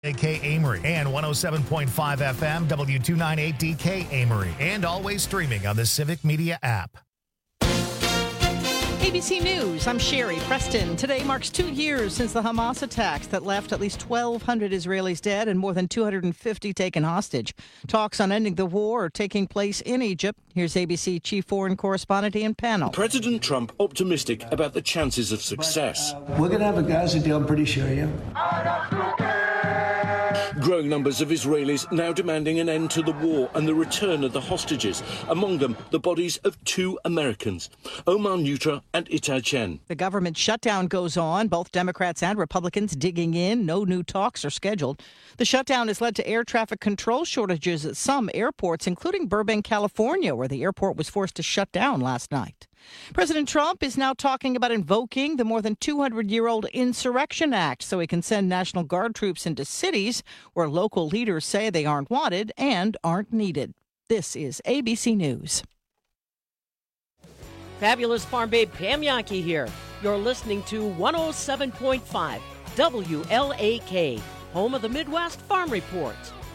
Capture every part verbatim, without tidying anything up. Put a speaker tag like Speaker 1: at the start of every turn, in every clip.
Speaker 1: A K Amory and one oh seven point five F M W two ninety-eight D K Amory, and always streaming on the Civic Media app.
Speaker 2: A B C News, I'm Sherry Preston. Today marks two years since the Hamas attacks that left at least twelve hundred Israelis dead and more than two hundred fifty taken hostage. Talks on ending the war are taking place in Egypt. Here's A B C Chief Foreign Correspondent Ian Pannell.
Speaker 3: President Trump optimistic about the chances of success.
Speaker 4: But, uh, we're going to have a Gaza deal, I'm pretty sure, yeah.
Speaker 3: Growing numbers of Israelis now demanding an end to the war and the return of the hostages, among them the bodies of two Americans, Omar Nutra and Itai Chen.
Speaker 2: The government shutdown goes on, both Democrats and Republicans digging in. No new talks are scheduled. The shutdown has led to air traffic control shortages at some airports, including Burbank, California, where the airport was forced to shut down last night. President Trump is now talking about invoking the more than two hundred year old Insurrection Act so he can send National Guard troops into cities where local leaders say they aren't wanted and aren't needed. This is A B C News.
Speaker 5: Fabulous Farm Babe Pam Yankee here. You're listening to one oh seven point five W L A K, home of the Midwest Farm Report.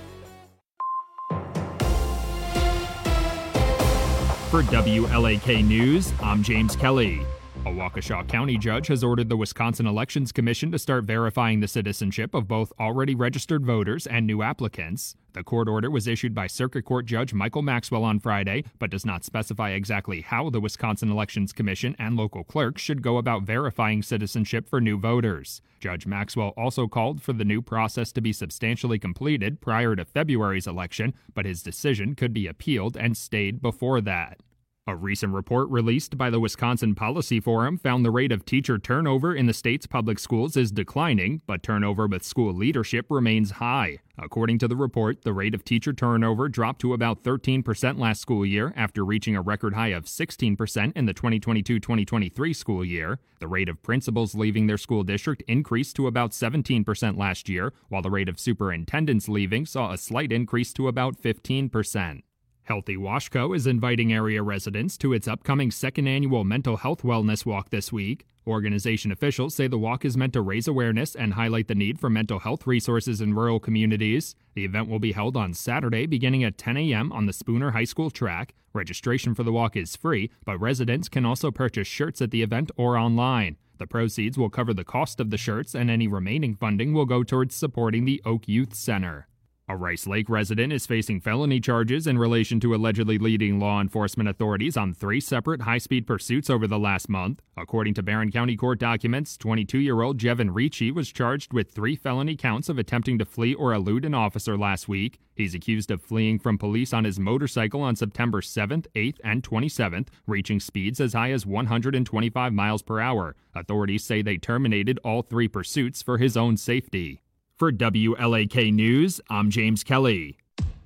Speaker 6: For W L A K News, I'm James Kelly. A Waukesha County judge has ordered the Wisconsin Elections Commission to start verifying the citizenship of both already registered voters and new applicants. The court order was issued by Circuit Court Judge Michael Maxwell on Friday, but does not specify exactly how the Wisconsin Elections Commission and local clerks should go about verifying citizenship for new voters. Judge Maxwell also called for the new process to be substantially completed prior to February's election, but his decision could be appealed and stayed before that. A recent report released by the Wisconsin Policy Forum found the rate of teacher turnover in the state's public schools is declining, but turnover with school leadership remains high. According to the report, the rate of teacher turnover dropped to about thirteen percent last school year after reaching a record high of sixteen percent in the twenty twenty-two twenty twenty-three school year. The rate of principals leaving their school district increased to about seventeen percent last year, while the rate of superintendents leaving saw a slight increase to about fifteen percent. Healthy Washco is inviting area residents to its upcoming second annual Mental Health Wellness Walk this week. Organization officials say the walk is meant to raise awareness and highlight the need for mental health resources in rural communities. The event will be held on Saturday beginning at ten a.m. on the Spooner High School track. Registration for the walk is free, but residents can also purchase shirts at the event or online. The proceeds will cover the cost of the shirts, and any remaining funding will go towards supporting the Oak Youth Center. A Rice Lake resident is facing felony charges in relation to allegedly leading law enforcement authorities on three separate high-speed pursuits over the last month. According to Barron County Court documents, twenty-two-year-old Jevin Ricci was charged with three felony counts of attempting to flee or elude an officer last week. He's accused of fleeing from police on his motorcycle on September seventh, eighth, and twenty-seventh, reaching speeds as high as one hundred twenty-five miles per hour. Authorities say they terminated all three pursuits for his own safety. For W L A K News, I'm James Kelly.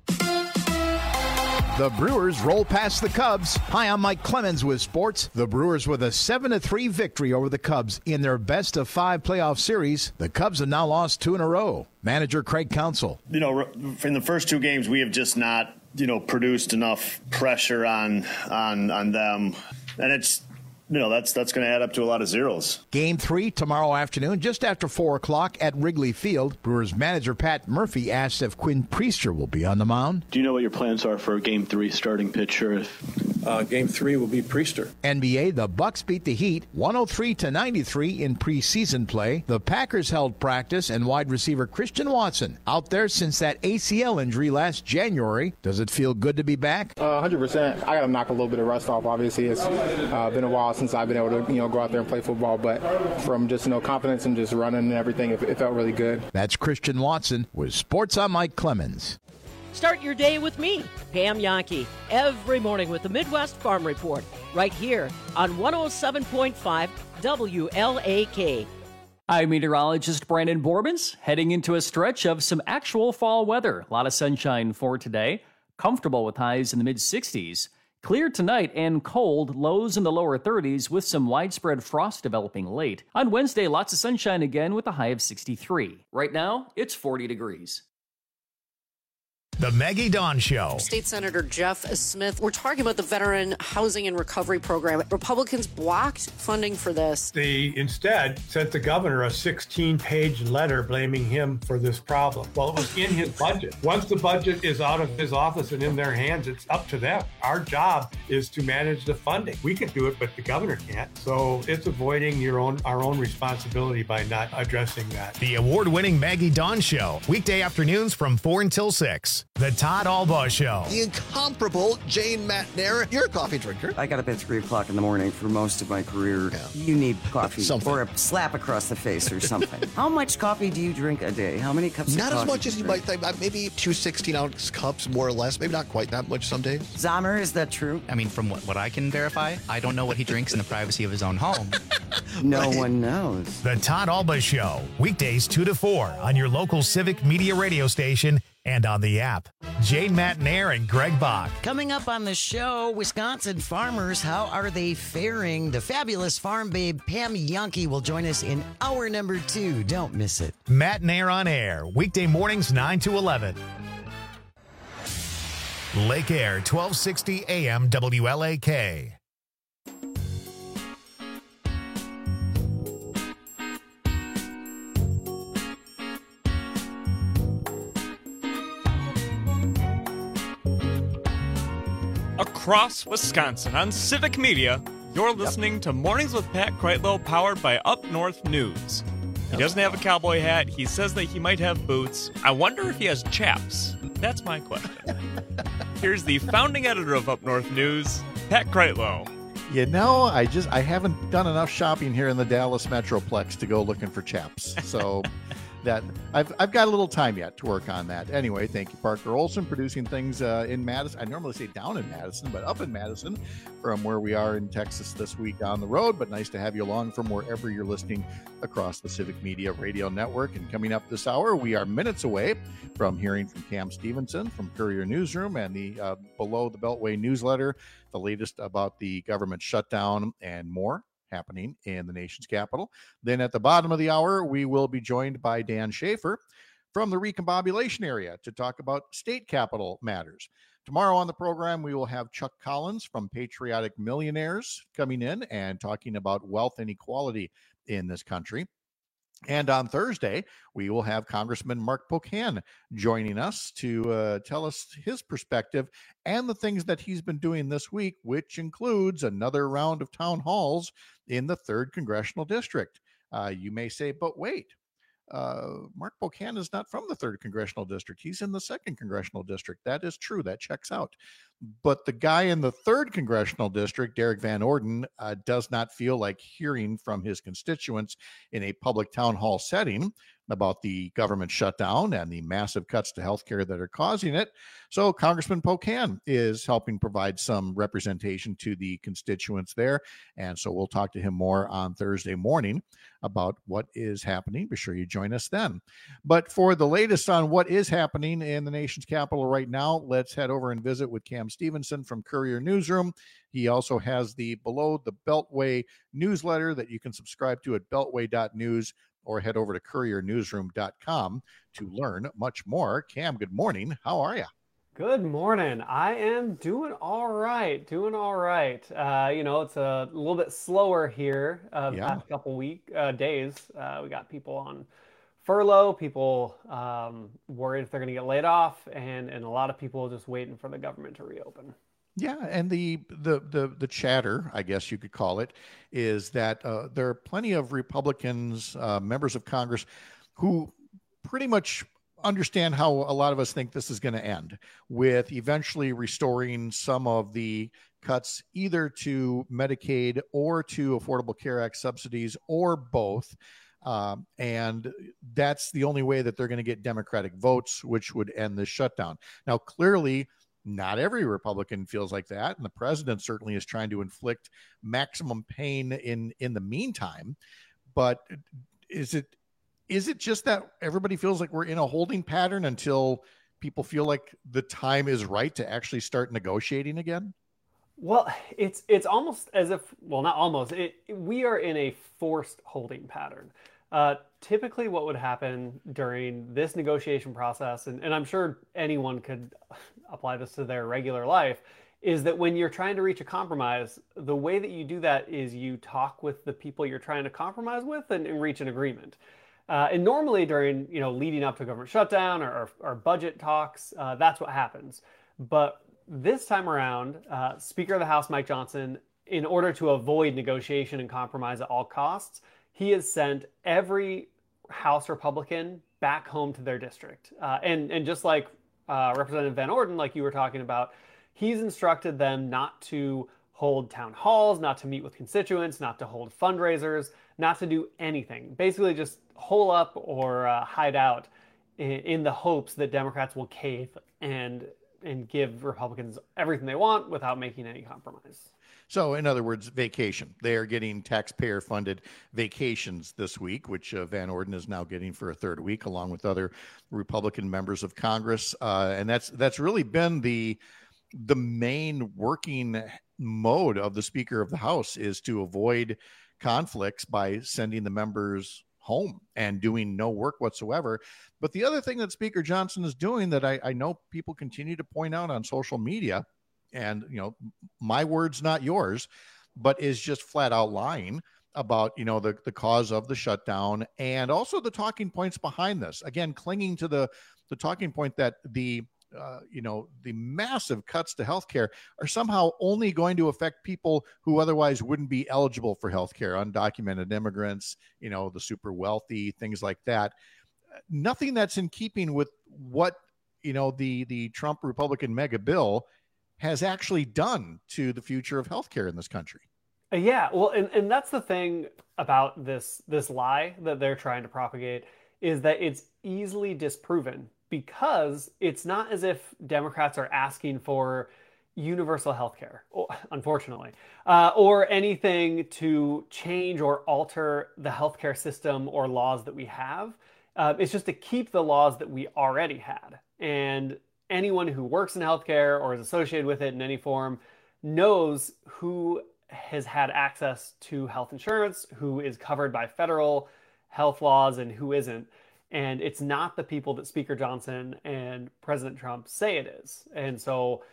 Speaker 7: The Brewers roll past the Cubs. Hi, I'm Mike Clemens with sports. The Brewers with a seven to three victory over the Cubs in their best of five playoff series. The Cubs have now lost two in a row. Manager Craig Counsell.
Speaker 8: You know, in the first two games, we have just not, you know, produced enough pressure on on on them. And it's, you know, that's that's going to add up to a lot of zeros.
Speaker 7: Game three tomorrow afternoon, just after four o'clock at Wrigley Field. Brewers manager Pat Murphy asked if Quinn Priester will be on the mound.
Speaker 9: Do you know what your plans are for game three starting pitcher?
Speaker 10: Uh, game three will be Priester.
Speaker 7: N B A, the Bucks beat the Heat one oh three to ninety-three in preseason play. The Packers held practice, and wide receiver Christian Watson out there since that A C L injury last January. Does it feel good to be back?
Speaker 11: Uh, one hundred percent. I got to knock a little bit of rust off. Obviously, it's uh, been a while since I've been able to, you know, go out there and play football, but from just, you know, confidence and just running and everything, it, it felt really good.
Speaker 7: That's Christian Watson with Sports on Mike Clemens.
Speaker 5: Start your day with me, Pam Yankee, every morning with the Midwest Farm Report, right here on one oh seven point five W L A K.
Speaker 12: I'm meteorologist Brandon Borbens, heading into a stretch of some actual fall weather. A lot of sunshine for today, comfortable with highs in the mid-sixties. Clear tonight and cold, lows in the lower thirties with some widespread frost developing late. On Wednesday, lots of sunshine again with a high of sixty-three. Right now, it's forty degrees.
Speaker 1: The Maggie Dawn Show.
Speaker 13: State Senator Jeff Smith, we're talking about the Veteran Housing and Recovery Program. Republicans blocked funding for this.
Speaker 10: They instead sent the governor a sixteen-page letter blaming him for this problem. Well, it was in his budget. Once the budget is out of his office and in their hands, it's up to them. Our job is to manage the funding. We can do it, but the governor can't. So it's avoiding your own our own responsibility by not addressing that.
Speaker 1: The award-winning Maggie Dawn Show. Weekday afternoons from four until six. The Todd Albaugh Show.
Speaker 14: The incomparable Jane Matnair. You're a coffee drinker.
Speaker 15: I got up at three o'clock in the morning for most of my career. Yeah. You need coffee something. Or a slap across the face or something. How much coffee do you drink a day? How many cups
Speaker 14: not
Speaker 15: of coffee?
Speaker 14: Not as much as you might think. Maybe two sixteen-ounce cups, more or less. Maybe not quite that much some days.
Speaker 15: Zahmer, is that true?
Speaker 16: I mean, from what, what I can verify, I don't know what he drinks in the privacy of his own home.
Speaker 15: No right. one knows.
Speaker 1: The Todd Albaugh Show. Weekdays two to four on your local Civic Media radio station and on the app. Jane Matnair and Greg Bach.
Speaker 17: Coming up on the show, Wisconsin farmers, how are they faring? The fabulous farm babe Pam Jahnke will join us in hour number two. Don't miss it.
Speaker 1: Matnair on air, weekday mornings nine to eleven. Lake Air, twelve sixty A M W L A K.
Speaker 18: Across Wisconsin on Civic Media, you're listening yep. to Mornings with Pat Kreitlow, powered by Up North News. He doesn't have a cowboy hat. He says that he might have boots. I wonder if he has chaps. That's my question. Here's the founding editor of Up North News, Pat Kreitlow.
Speaker 19: You know, I just I haven't done enough shopping here in the Dallas Metroplex to go looking for chaps. So that I've I've got a little time yet to work on that. Anyway, thank you, Parker Olson, producing things uh, in Madison. I normally say down in Madison, but up in Madison from where we are in Texas this week on the road. But nice to have you along from wherever you're listening across the Civic Media Radio Network. And coming up this hour, we are minutes away from hearing from Cam Stevenson from Courier Newsroom and the uh, Below the Beltway newsletter, the latest about the government shutdown and more happening in the nation's capital. Then at the bottom of the hour, we will be joined by Dan Schaefer from the recombobulation area to talk about state capital matters. Tomorrow on the program, we will have Chuck Collins from Patriotic Millionaires coming in and talking about wealth inequality in this country. And on Thursday, we will have Congressman Mark Pocan joining us to uh, tell us his perspective and the things that he's been doing this week, which includes another round of town halls in the third Congressional District. Uh, you may say, but wait, uh, Mark Pocan is not from the third Congressional District. He's in the second Congressional District. That is true. That checks out. But the guy in the third Congressional District, Derek Van Orden, uh, does not feel like hearing from his constituents in a public town hall setting about the government shutdown and the massive cuts to healthcare that are causing it. So Congressman Pocan is helping provide some representation to the constituents there. And so we'll talk to him more on Thursday morning about what is happening. Be sure you join us then. But for the latest on what is happening in the nation's capital right now, let's head over and visit with Cam Stevenson from Courier Newsroom. He also has the Below the Beltway newsletter that you can subscribe to at beltway dot news or head over to courier newsroom dot com to learn much more. Cam, good morning. How are you?
Speaker 20: Good morning. I am doing all right. Doing all right. Uh, you know, it's a little bit slower here uh, the yeah. past couple week uh, days. Uh, we got people on furlough, people um, worried if they're going to get laid off, and, and a lot of people just waiting for the government to reopen.
Speaker 19: Yeah, and the, the the the chatter, I guess you could call it, is that uh, there are plenty of Republicans, uh, members of Congress, who pretty much understand how a lot of us think this is going to end, with eventually restoring some of the cuts either to Medicaid or to Affordable Care Act subsidies or both. Um, and that's the only way that they're going to get Democratic votes, which would end this shutdown. Now, clearly, not every Republican feels like that, and the president certainly is trying to inflict maximum pain in, in the meantime. But is it is it just that everybody feels like we're in a holding pattern until people feel like the time is right to actually start negotiating again?
Speaker 20: Well, it's it's almost as if, well, not almost, it, we are in a forced holding pattern. Uh, typically what would happen during this negotiation process, and, and I'm sure anyone could apply this to their regular life, is that when you're trying to reach a compromise, the way that you do that is you talk with the people you're trying to compromise with and, and reach an agreement. Uh, and normally during, you know, leading up to a government shutdown or, or, or budget talks, uh, that's what happens. But this time around, uh, Speaker of the House, Mike Johnson, in order to avoid negotiation and compromise at all costs, he has sent every House Republican back home to their district. Uh, and, and just like uh, Representative Van Orden, like you were talking about, he's instructed them not to hold town halls, not to meet with constituents, not to hold fundraisers, not to do anything. Basically just hole up or uh, hide out in, in the hopes that Democrats will cave and, and give Republicans everything they want without making any compromise.
Speaker 19: So, in other words, vacation. They are getting taxpayer-funded vacations this week, which uh, Van Orden is now getting for a third week, along with other Republican members of Congress. Uh, and that's that's really been the the main working mode of the Speaker of the House, is to avoid conflicts by sending the members home and doing no work whatsoever. But the other thing that Speaker Johnson is doing that I, I know people continue to point out on social media, and, you know, my words, not yours, but is just flat out lying about, you know, the, the cause of the shutdown and also the talking points behind this. Again, clinging to the, the talking point that the, uh, you know, the massive cuts to healthcare are somehow only going to affect people who otherwise wouldn't be eligible for healthcare, undocumented immigrants, you know, the super wealthy, things like that. Nothing that's in keeping with what, you know, the, the Trump Republican mega bill has actually done to the future of healthcare in this country.
Speaker 20: Yeah, well, and, and that's the thing about this this lie that they're trying to propagate, is that it's easily disproven, because it's not as if Democrats are asking for universal health care, unfortunately, uh, or anything to change or alter the healthcare system or laws that we have. Uh, it's just to keep the laws that we already had. And anyone who works in healthcare or is associated with it in any form knows who has had access to health insurance, who is covered by federal health laws, and who isn't. And it's not the people that Speaker Johnson and President Trump say it is. And so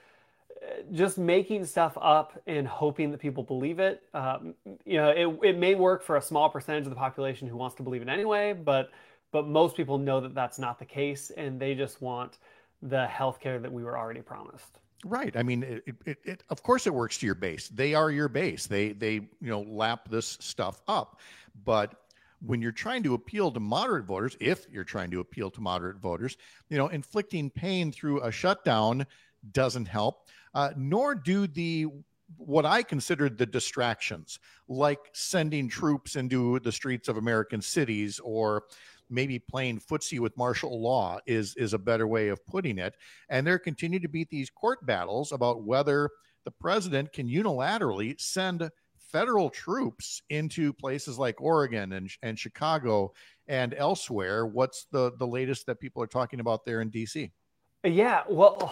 Speaker 20: just making stuff up and hoping that people believe it, um, you know, it, it may work for a small percentage of the population who wants to believe it anyway, but but most people know that that's not the case, and they just want the healthcare that we were already promised.
Speaker 19: Right. I mean, it, it, it, of course it works to your base. They are your base. They, they, you know, lap this stuff up. But when you're trying to appeal to moderate voters, if you're trying to appeal to moderate voters, you know, inflicting pain through a shutdown doesn't help, uh, nor do the, what I consider the distractions, like sending troops into the streets of American cities, or maybe playing footsie with martial law is, is a better way of putting it. And there continue to be these court battles about whether the president can unilaterally send federal troops into places like Oregon and, and Chicago and elsewhere. What's the, the latest that people are talking about there in D C?
Speaker 20: Yeah, well,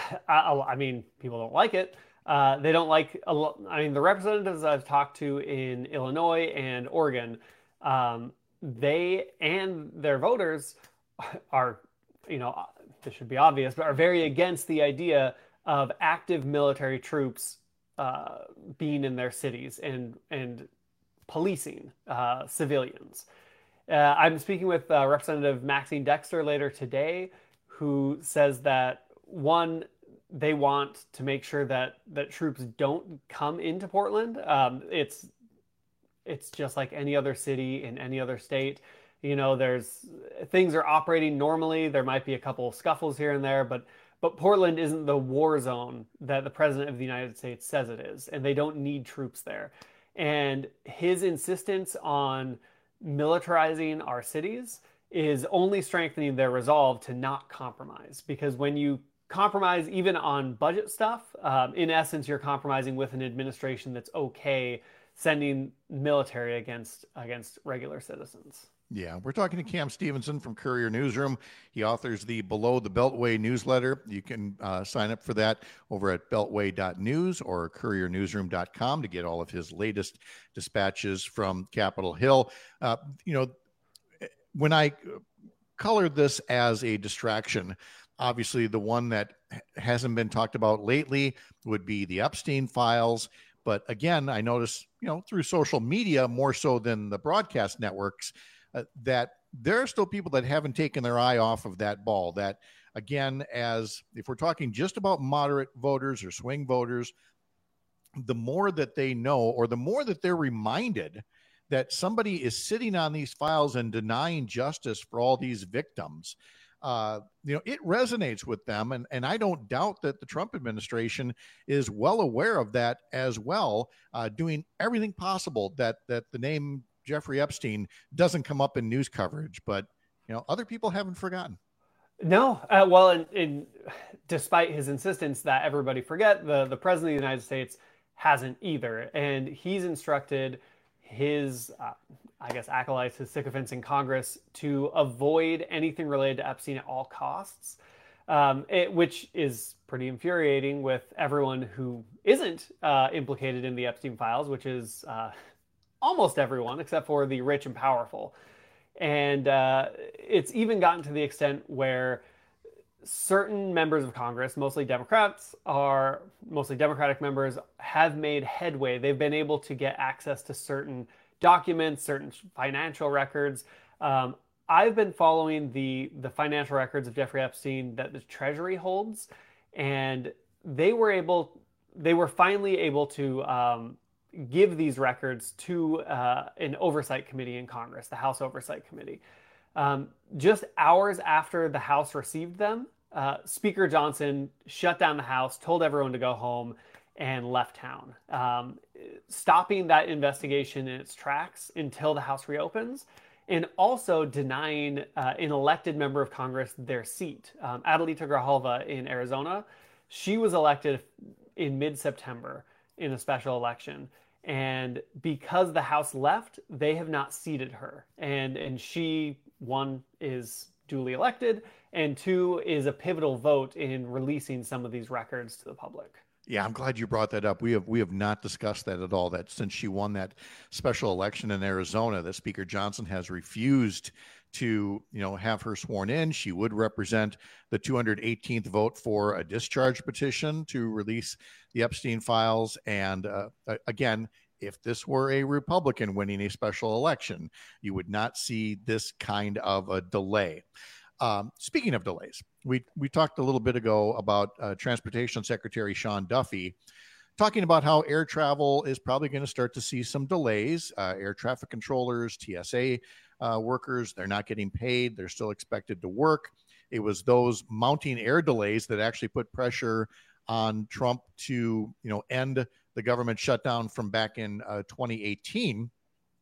Speaker 20: I, I mean, people don't like it. Uh, they don't like, a lot, I mean, the representatives I've talked to in Illinois and Oregon, um, they and their voters are, you know, this should be obvious, but are very against the idea of active military troops uh, being in their cities and and policing uh, civilians. Uh, I'm speaking with uh, Representative Maxine Dexter later today, who says that, one, they want to make sure that that troops don't come into Portland. Um, it's It's just like any other city in any other state. You know, there's things are operating normally. There might be a couple of scuffles here and there, but but Portland isn't the war zone that the president of the United States says it is, and they don't need troops there. And his insistence on militarizing our cities is only strengthening their resolve to not compromise, because when you compromise even on budget stuff, um, in essence, you're compromising with an administration that's okay sending military against against regular citizens.
Speaker 19: Yeah, we're talking to Cam Stevenson from Courier Newsroom. He authors the Below the Beltway newsletter. You can uh, sign up for that over at beltway dot news or courier newsroom dot com to get all of his latest dispatches from Capitol Hill. Uh, you know, when I colored this as a distraction, obviously the one that hasn't been talked about lately would be the Epstein files. But again, I noticed, you know, through social media more so than the broadcast networks, uh, that there are still people that haven't taken their eye off of that ball. That, again, as if we're talking just about moderate voters or swing voters, the more that they know, or the more that they're reminded that somebody is sitting on these files and denying justice for all these victims, uh, you know, it resonates with them. And, and I don't doubt that the Trump administration is well aware of that as well, uh, doing everything possible that, that the name Jeffrey Epstein doesn't come up in news coverage. But, you know, other people haven't forgotten.
Speaker 20: No. Uh, well, and, and despite his insistence that everybody forget, the, the president of the United States hasn't either. And he's instructed his, uh, I guess, acolytes, his sycophants in Congress to avoid anything related to Epstein at all costs, um, it, which is pretty infuriating with everyone who isn't uh, implicated in the Epstein files, which is uh, almost everyone except for the rich and powerful. And uh, it's even gotten to the extent where certain members of Congress, mostly Democrats, are mostly Democratic members, have made headway. They've been able to get access to certain documents, certain financial records. Um, I've been following the the financial records of Jeffrey Epstein that the Treasury holds, and they were able, they were finally able to um, give these records to uh, an oversight committee in Congress, the House Oversight Committee. Um, just hours after the House received them, uh, Speaker Johnson shut down the House, told everyone to go home, and left town, um, stopping that investigation in its tracks until the House reopens, and also denying uh, an elected member of Congress their seat. Um, Adelita Grijalva in Arizona, she was elected in mid-September in a special election. And because the House left, they have not seated her. And and she, one, is duly elected, and two, is a pivotal vote in releasing some of these records to the public.
Speaker 19: Yeah, I'm glad you brought that up. We have we have not discussed that at all. That since she won that special election in Arizona, that Speaker Johnson has refused to, you know, have her sworn in. She would represent the two hundred eighteenth vote for a discharge petition to release the Epstein files. And uh, again, if this were a Republican winning a special election, you would not see this kind of a delay. Um, speaking of delays, we we talked a little bit ago about uh, Transportation Secretary Sean Duffy talking about how air travel is probably going to start to see some delays. Uh, air traffic controllers, T S A uh, workers, they're not getting paid. They're still expected to work. It was those mounting air delays that actually put pressure on Trump to, you know, end the government shutdown from back in uh, twenty eighteen.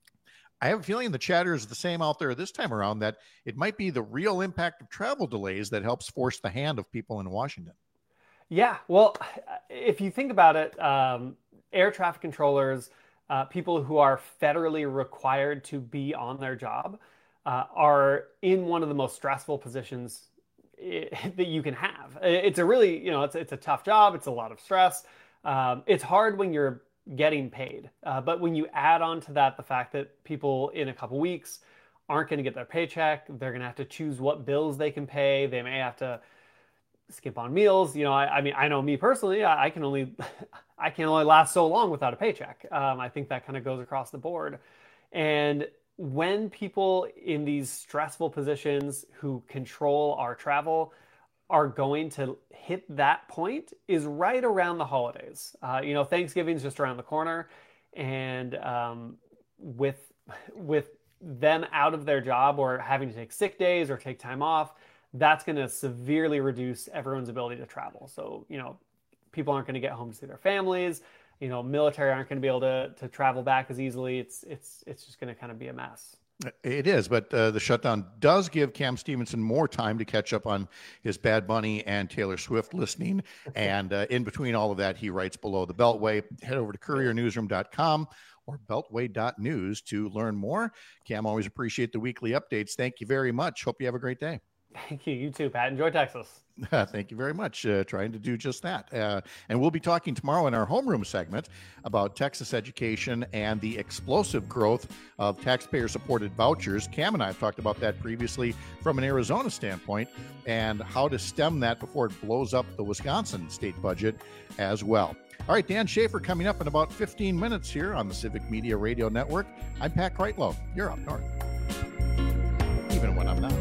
Speaker 19: I have a feeling the chatter is the same out there this time around, that it might be the real impact of travel delays that helps force the hand of people in Washington.
Speaker 20: Yeah, well, if you think about it, um, air traffic controllers, uh, people who are federally required to be on their job, uh, are in one of the most stressful positions it, that you can have. It's a really, you know, it's, it's a tough job. It's a lot of stress. Um, it's hard when you're getting paid. Uh, but when you add on to that the fact that people in a couple weeks aren't going to get their paycheck, they're going to have to choose what bills they can pay. They may have to skip on meals. You know, I, I mean, I know me personally, I, I can only, I can only last so long without a paycheck. Um, I think that kind of goes across the board. And when people in these stressful positions who control our travel are going to hit that point is right around the holidays. Uh, you know, Thanksgiving's just around the corner, and um, with with them out of their job or having to take sick days or take time off, that's going to severely reduce everyone's ability to travel. So, you know, people aren't going to get home to see their families. You know, military aren't going to be able to to travel back as easily. It's it's it's just going to kind of be a mess.
Speaker 19: It is, but uh, the shutdown does give Cam Stevenson more time to catch up on his Bad Bunny and Taylor Swift listening. And uh, in between all of that, he writes below the Beltway. Head over to courier newsroom dot com or beltway dot news to learn more. Cam, always appreciate the weekly updates. Thank you very much. Hope you have a great day.
Speaker 20: Thank you. You too, Pat. Enjoy Texas.
Speaker 19: Thank you very much. Uh, trying to do just that. Uh, and we'll be talking tomorrow in our homeroom segment about Texas education and the explosive growth of taxpayer-supported vouchers. Cam and I have talked about that previously from an Arizona standpoint and how to stem that before it blows up the Wisconsin state budget as well. All right, Dan Schaefer coming up in about fifteen minutes here on the Civic Media Radio Network. I'm Pat Kreitlow. You're up north. Even when I'm not.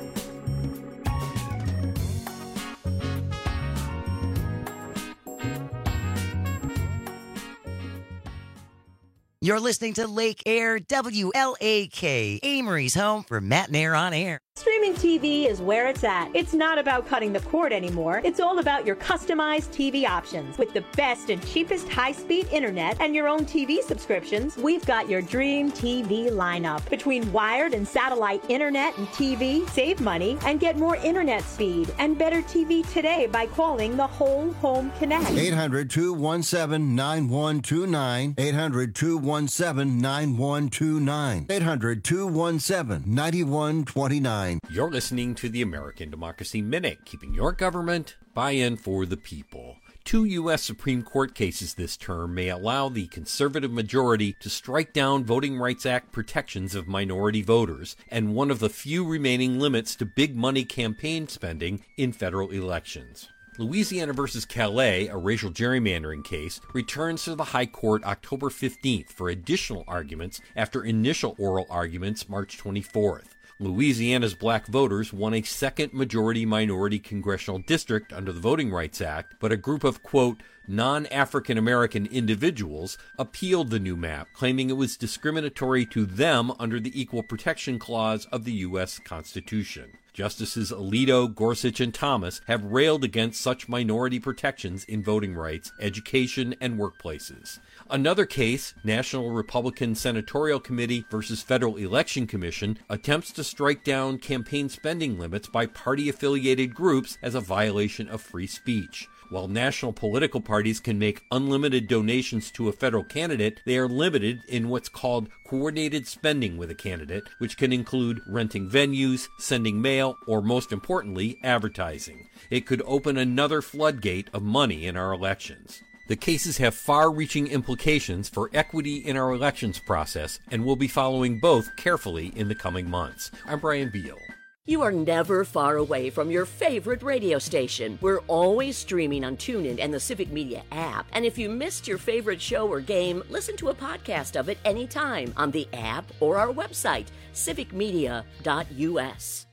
Speaker 17: You're listening to Lake Air, W L A K, Amory's home for Matt and Air on Air.
Speaker 21: Streaming T V is where it's at. It's not about cutting the cord anymore. It's all about your customized T V options. With the best and cheapest high-speed internet and your own T V subscriptions, we've got your dream T V lineup. Between wired and satellite internet and T V, save money and get more internet speed and better T V today by calling the Whole Home Connect.
Speaker 22: eight hundred, two one seven, nine one two nine. eight hundred, two one seven, nine one two nine. eight hundred, two one seven, nine one two nine.
Speaker 23: You're listening to the American Democracy Minute, keeping your government buy-in for the people. Two U S Supreme Court cases this term may allow the conservative majority to strike down Voting Rights Act protections of minority voters and one of the few remaining limits to big money campaign spending in federal elections. Louisiana versus Calais, a racial gerrymandering case, returns to the High Court October fifteenth for additional arguments after initial oral arguments March twenty-fourth. Louisiana's black voters won a second majority-minority congressional district under the Voting Rights Act, but a group of, quote, non-African American individuals appealed the new map, claiming it was discriminatory to them under the Equal Protection Clause of the U S Constitution. Justices Alito, Gorsuch, and Thomas have railed against such minority protections in voting rights, education, and workplaces. Another case, National Republican Senatorial Committee versus Federal Election Commission, attempts to strike down campaign spending limits by party-affiliated groups as a violation of free speech. While national political parties can make unlimited donations to a federal candidate, they are limited in what's called coordinated spending with a candidate, which can include renting venues, sending mail, or most importantly, advertising. It could open another floodgate of money in our elections. The cases have far-reaching implications for equity in our elections process, and we'll be following both carefully in the coming months. I'm Brian Beal.
Speaker 5: You are never far away from your favorite radio station. We're always streaming on TuneIn and the Civic Media app. And if you missed your favorite show or game, listen to a podcast of it anytime on the app or our website, civic media dot u s.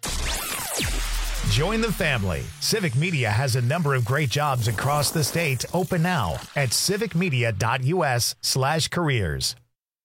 Speaker 1: Join the family. Civic Media has a number of great jobs across the state open now at civic media dot u s slash careers.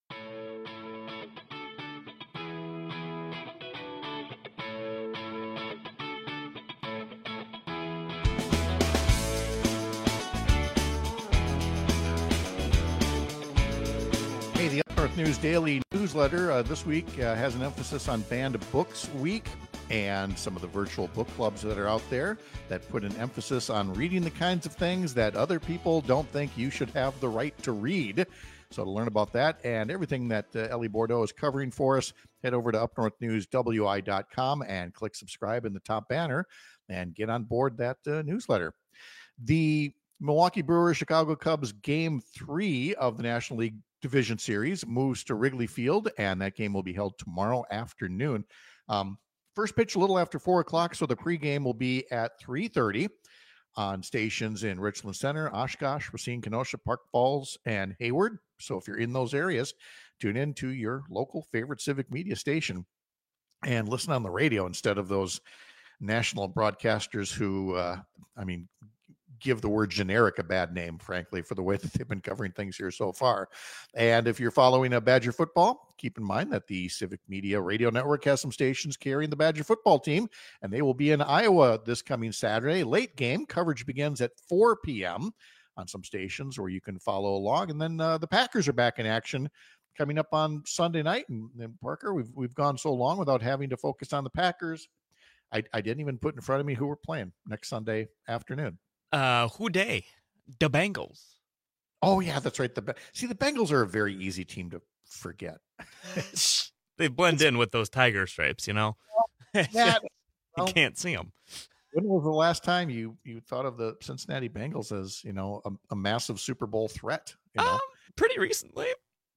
Speaker 19: Hey, the Up North News Daily newsletter uh, this week uh, has an emphasis on Banned Books Week and some of the virtual book clubs that are out there that put an emphasis on reading the kinds of things that other people don't think you should have the right to read. So to learn about that and everything that uh, Ellie Bordeaux is covering for us, head over to up north news w i dot com and click subscribe in the top banner and get on board that uh, newsletter. The Milwaukee Brewers Chicago Cubs game three of the National League Division Series moves to Wrigley Field, and that game will be held tomorrow afternoon. Um, first pitch a little after four o'clock, so the pregame will be at three thirty on stations in Richland Center, Oshkosh, Racine, Kenosha, Park Falls, and Hayward. So if you're in those areas, tune in to your local favorite Civic Media station and listen on the radio instead of those national broadcasters who, uh, I mean, give the word generic a bad name, frankly, for the way that they've been covering things here so far. And if you're following a Badger football, keep in mind that the Civic Media Radio Network has some stations carrying the Badger football team, and they will be in Iowa this coming Saturday. Late game coverage begins at four p.m. on some stations where you can follow along. And then uh, the Packers are back in action coming up on Sunday night. And, and Parker, we've we've gone so long without having to focus on the Packers. I, I didn't even put in front of me who we're playing next Sunday afternoon.
Speaker 18: Uh, who dey? The Bengals.
Speaker 19: Oh, yeah, that's right. The See, the Bengals are a very easy team to forget.
Speaker 18: They blend in with those tiger stripes, you know?
Speaker 19: That,
Speaker 18: he
Speaker 19: well,
Speaker 18: can't see them.
Speaker 19: When was the last time you you thought of the Cincinnati Bengals as, you know, a, a massive Super Bowl threat? You know,
Speaker 18: um, pretty recently.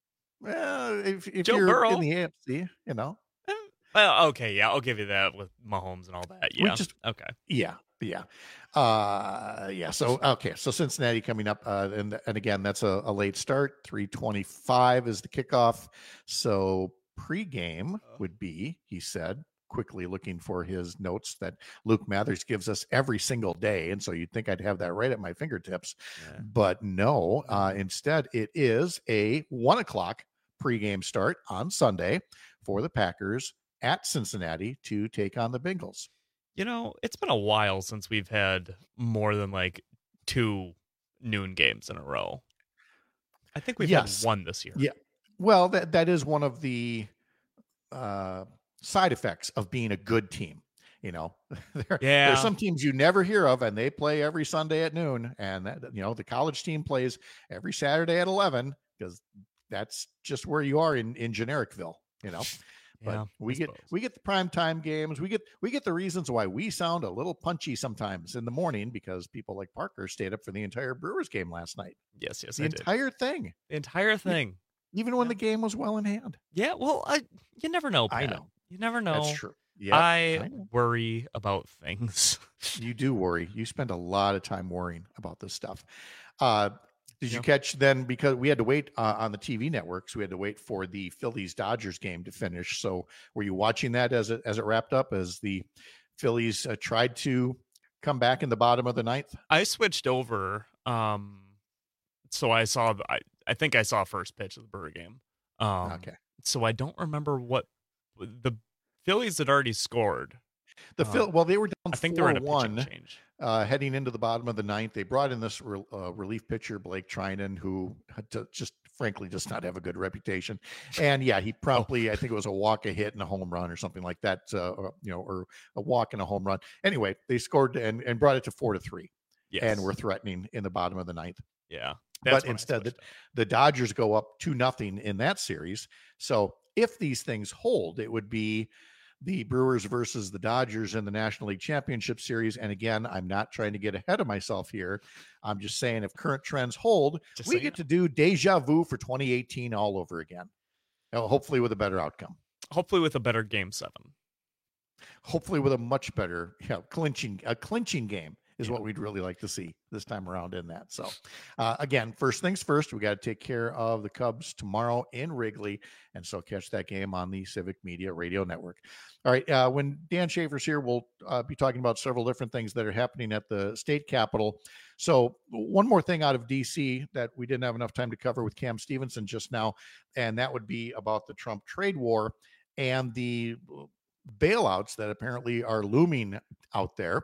Speaker 19: Well, if, if
Speaker 18: Joe
Speaker 19: you're
Speaker 18: Burrow.
Speaker 19: in the A F C, you know.
Speaker 18: Well, okay, yeah, I'll give you that with Mahomes and all that. Yeah,
Speaker 19: just,
Speaker 18: okay,
Speaker 19: yeah, yeah, uh, yeah. So okay, so Cincinnati coming up, uh, and and again, that's a, a late start. three twenty-five is the kickoff. So pregame would be, he said, quickly looking for his notes that Luke Mathers gives us every single day, and so you'd think I'd have that right at my fingertips, yeah. But no. Uh, instead, it is a one o'clock pregame start on Sunday for the Packers at Cincinnati to take on the Bengals.
Speaker 18: You know, it's been a while since we've had more than like two noon games in a row. I think we've yes. had one this year.
Speaker 19: Yeah. Well, that that is one of the uh, side effects of being a good team. You know, there,
Speaker 18: yeah.
Speaker 19: there's some teams you never hear of, and they play every Sunday at noon. And that, you know, the college team plays every Saturday at eleven because that's just where you are in in Genericville. You know. But yeah, we get we get the primetime games. We get we get the reasons why we sound a little punchy sometimes in the morning because people like Parker stayed up for the entire Brewers game last night.
Speaker 18: Yes, yes,
Speaker 19: the
Speaker 18: I
Speaker 19: entire
Speaker 18: did.
Speaker 19: thing,
Speaker 18: the entire thing,
Speaker 19: even when yeah. the game was well in hand.
Speaker 18: Yeah, well, I you never know. Pat.
Speaker 19: I know
Speaker 18: you never know.
Speaker 19: That's true. Yeah,
Speaker 18: I, I worry about things.
Speaker 19: You do worry. You spend a lot of time worrying about this stuff. Uh, Did you
Speaker 18: yep.
Speaker 19: catch then, because we had to wait uh, on the T V networks, we had to wait for the Phillies Dodgers game to finish. So were you watching that as it, as it wrapped up, as the Phillies uh, tried to come back in the bottom of the ninth?
Speaker 18: I switched over. Um, so I saw, the, I, I think I saw first pitch of the Brewer game. Um,
Speaker 19: okay.
Speaker 18: So I don't remember what the Phillies had already scored.
Speaker 19: The Phil, uh, well, they were down
Speaker 18: I think they were in a
Speaker 19: one
Speaker 18: change.
Speaker 19: Uh, heading into the bottom of the ninth. They brought in this re- uh, relief pitcher, Blake Trinan, who had to just frankly does not have a good reputation. And yeah, he promptly, oh. I think it was a walk, a hit, and a home run or something like that, uh, or, you know, or a walk and a home run. Anyway, they scored and, and brought it to four to three. Yes. And were threatening in the bottom of the ninth.
Speaker 18: Yeah.
Speaker 19: But instead, the, the Dodgers go up two nothing in that series. So if these things hold, it would be the Brewers versus the Dodgers in the National League Championship Series. And again, I'm not trying to get ahead of myself here. I'm just saying if current trends hold, just we get to do deja vu for twenty eighteen all over again. Now, hopefully with a better outcome.
Speaker 18: Hopefully with a better game seven.
Speaker 19: Hopefully with a much better, you know, clinching, a clinching game is yeah. what we'd really like to see this time around in that. So uh, again, first things first, we got to take care of the Cubs tomorrow in Wrigley. And so catch that game on the Civic Media Radio Network. All right. Uh, when Dan Schaefer's here, we'll uh, be talking about several different things that are happening at the state capitol. So one more thing out of D C that we didn't have enough time to cover with Cam Stevenson just now, and that would be about the Trump trade war and the bailouts that apparently are looming out there.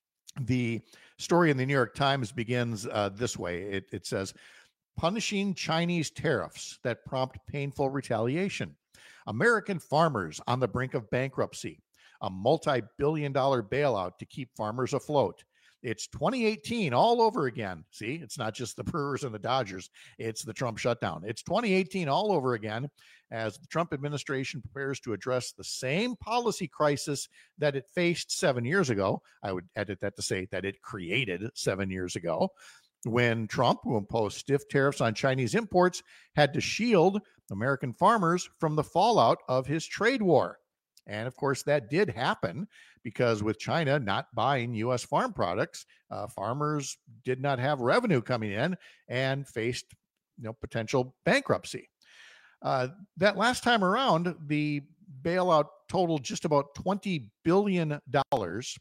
Speaker 19: The story in the New York Times begins uh, this way. It, it says, punishing Chinese tariffs that prompt painful retaliation. American farmers on the brink of bankruptcy. A multi-billion dollar bailout to keep farmers afloat. It's twenty eighteen all over again. See, it's not just the Brewers and the Dodgers. It's the Trump shutdown. It's twenty eighteen all over again as the Trump administration prepares to address the same policy crisis that it faced seven years ago. I would edit that to say that it created seven years ago when Trump, who imposed stiff tariffs on Chinese imports, had to shield American farmers from the fallout of his trade war. And of course, that did happen because with China not buying U S farm products, uh, farmers did not have revenue coming in and faced, you know, potential bankruptcy. Uh, that last time around, the bailout totaled just about twenty billion dollars.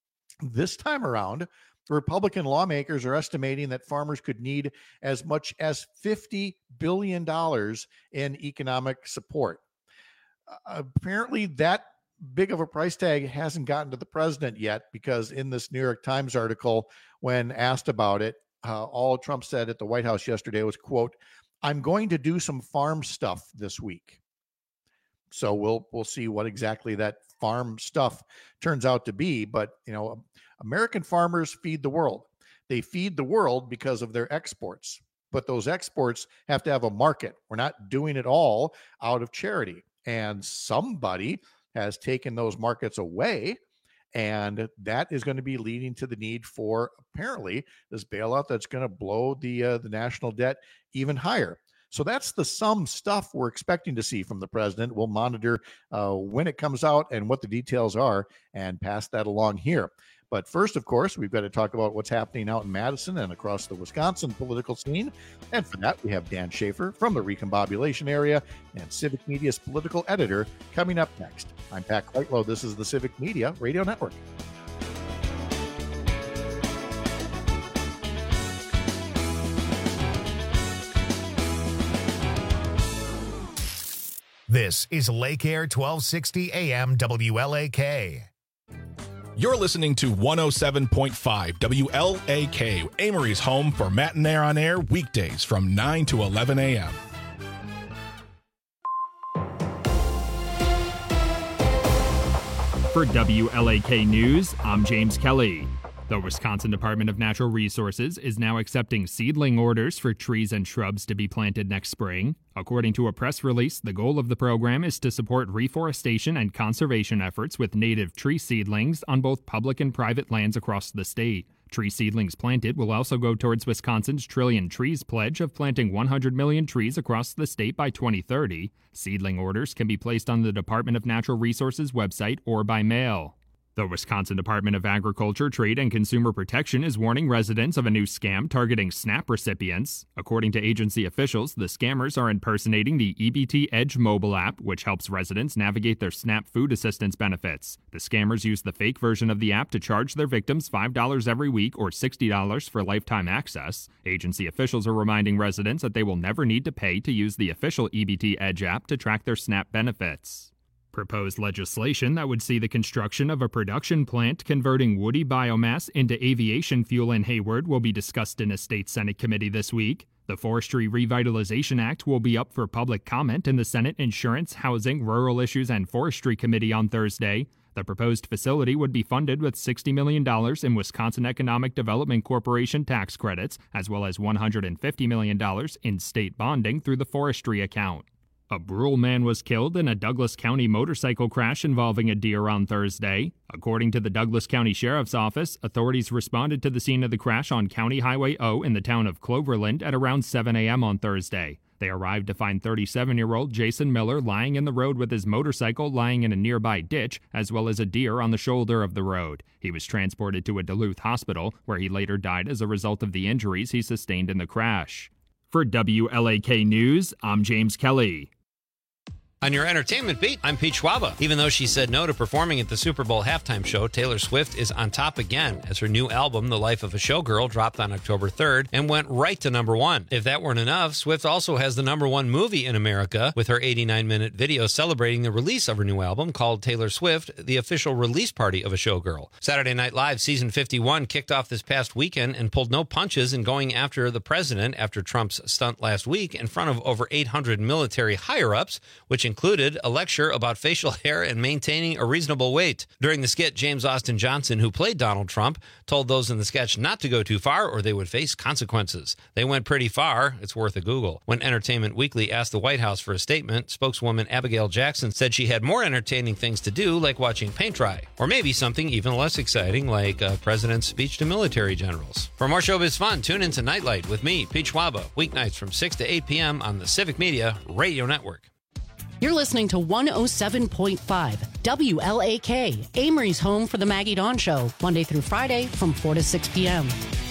Speaker 19: This time around, Republican lawmakers are estimating that farmers could need as much as fifty billion dollars in economic support. Uh, apparently, that big of a price tag hasn't gotten to the president yet, because in this New York Times article, when asked about it, uh, all Trump said at the White House yesterday was, quote, "I'm going to do some farm stuff this week." So we'll we'll see what exactly that farm stuff turns out to be. But, you know, American farmers feed the world. They feed the world because of their exports. But those exports have to have a market. We're not doing it all out of charity. And somebody has taken those markets away And that is going to be leading to the need for, apparently, this bailout that's going to blow the uh, the national debt even higher. So that's the some stuff we're expecting to see from the president. We'll monitor uh, when it comes out and what the details are and pass that along here. But first, of course, we've got to talk about what's happening out in Madison and across the Wisconsin political scene. And for that, we have Dan Schaefer from the Recombobulation area and Civic Media's political editor coming up next. I'm Pat Kreitlow. This is the Civic Media Radio Network.
Speaker 1: This is Lake Air twelve sixty A M W L A K.
Speaker 2: You're listening to one oh seven point five W L A K, Amory's home for Matinee on Air weekdays from nine to eleven a.m.
Speaker 6: For W L A K News, I'm James Kelly. The Wisconsin Department of Natural Resources is now accepting seedling orders for trees and shrubs to be planted next spring. According to a press release, the goal of the program is to support reforestation and conservation efforts with native tree seedlings on both public and private lands across the state. Tree seedlings planted will also go towards Wisconsin's Trillion Trees pledge of planting one hundred million trees across the state by twenty thirty. Seedling orders can be placed on the Department of Natural Resources website or by mail. The Wisconsin Department of Agriculture, Trade, and Consumer Protection is warning residents of a new scam targeting SNAP recipients. According to agency officials, the scammers are impersonating the E B T Edge mobile app, which helps residents navigate their SNAP food assistance benefits. The scammers use the fake version of the app to charge their victims five dollars every week or sixty dollars for lifetime access. Agency officials are reminding residents that they will never need to pay to use the official E B T Edge app to track their SNAP benefits. Proposed legislation that would see the construction of a production plant converting woody biomass into aviation fuel in Hayward will be discussed in a state Senate committee this week. The Forestry Revitalization Act will be up for public comment in the Senate Insurance, Housing, Rural Issues, and Forestry Committee on Thursday. The proposed facility would be funded with sixty million dollars in Wisconsin Economic Development Corporation tax credits, as well as one hundred fifty million dollars in state bonding through the forestry account. A Brule man was killed in a Douglas County motorcycle crash involving a deer on Thursday. According to the Douglas County Sheriff's Office, authorities responded to the scene of the crash on County Highway O in the town of Cloverland at around seven a.m. on Thursday. They arrived to find thirty-seven-year-old Jason Miller lying in the road with his motorcycle lying in a nearby ditch, as well as a deer on the shoulder of the road. He was transported to a Duluth hospital, where he later died as a result of the injuries he sustained in the crash. For W L A K News, I'm James Kelly.
Speaker 3: On your entertainment beat, I'm Pete Schwaba. Even though she said no to performing at the Super Bowl halftime show, Taylor Swift is on top again as her new album, The Life of a Showgirl, dropped on October third and went right to number one. If that weren't enough, Swift also has the number one movie in America with her eighty-nine minute video celebrating the release of her new album called Taylor Swift, The Official Release Party of a Showgirl. Saturday Night Live season fifty-one kicked off this past weekend and pulled no punches in going after the president after Trump's stunt last week in front of over eight hundred military higher-ups, which included a lecture about facial hair and maintaining a reasonable weight. During the skit, James Austin Johnson, who played Donald Trump, told those in the sketch not to go too far or they would face consequences. They went pretty far. It's worth a Google. When Entertainment Weekly asked the White House for a statement, spokeswoman Abigail Jackson said she had more entertaining things to do, like watching paint dry. Or maybe something even less exciting, like a president's speech to military generals. For more showbiz fun, tune in to Nightlight with me, Pete Schwaba, weeknights from six to eight p.m. on the Civic Media Radio Network.
Speaker 13: You're listening to one oh seven point five W L A K, Amory's home for the Maggie Dawn Show, Monday through Friday from four to six p.m.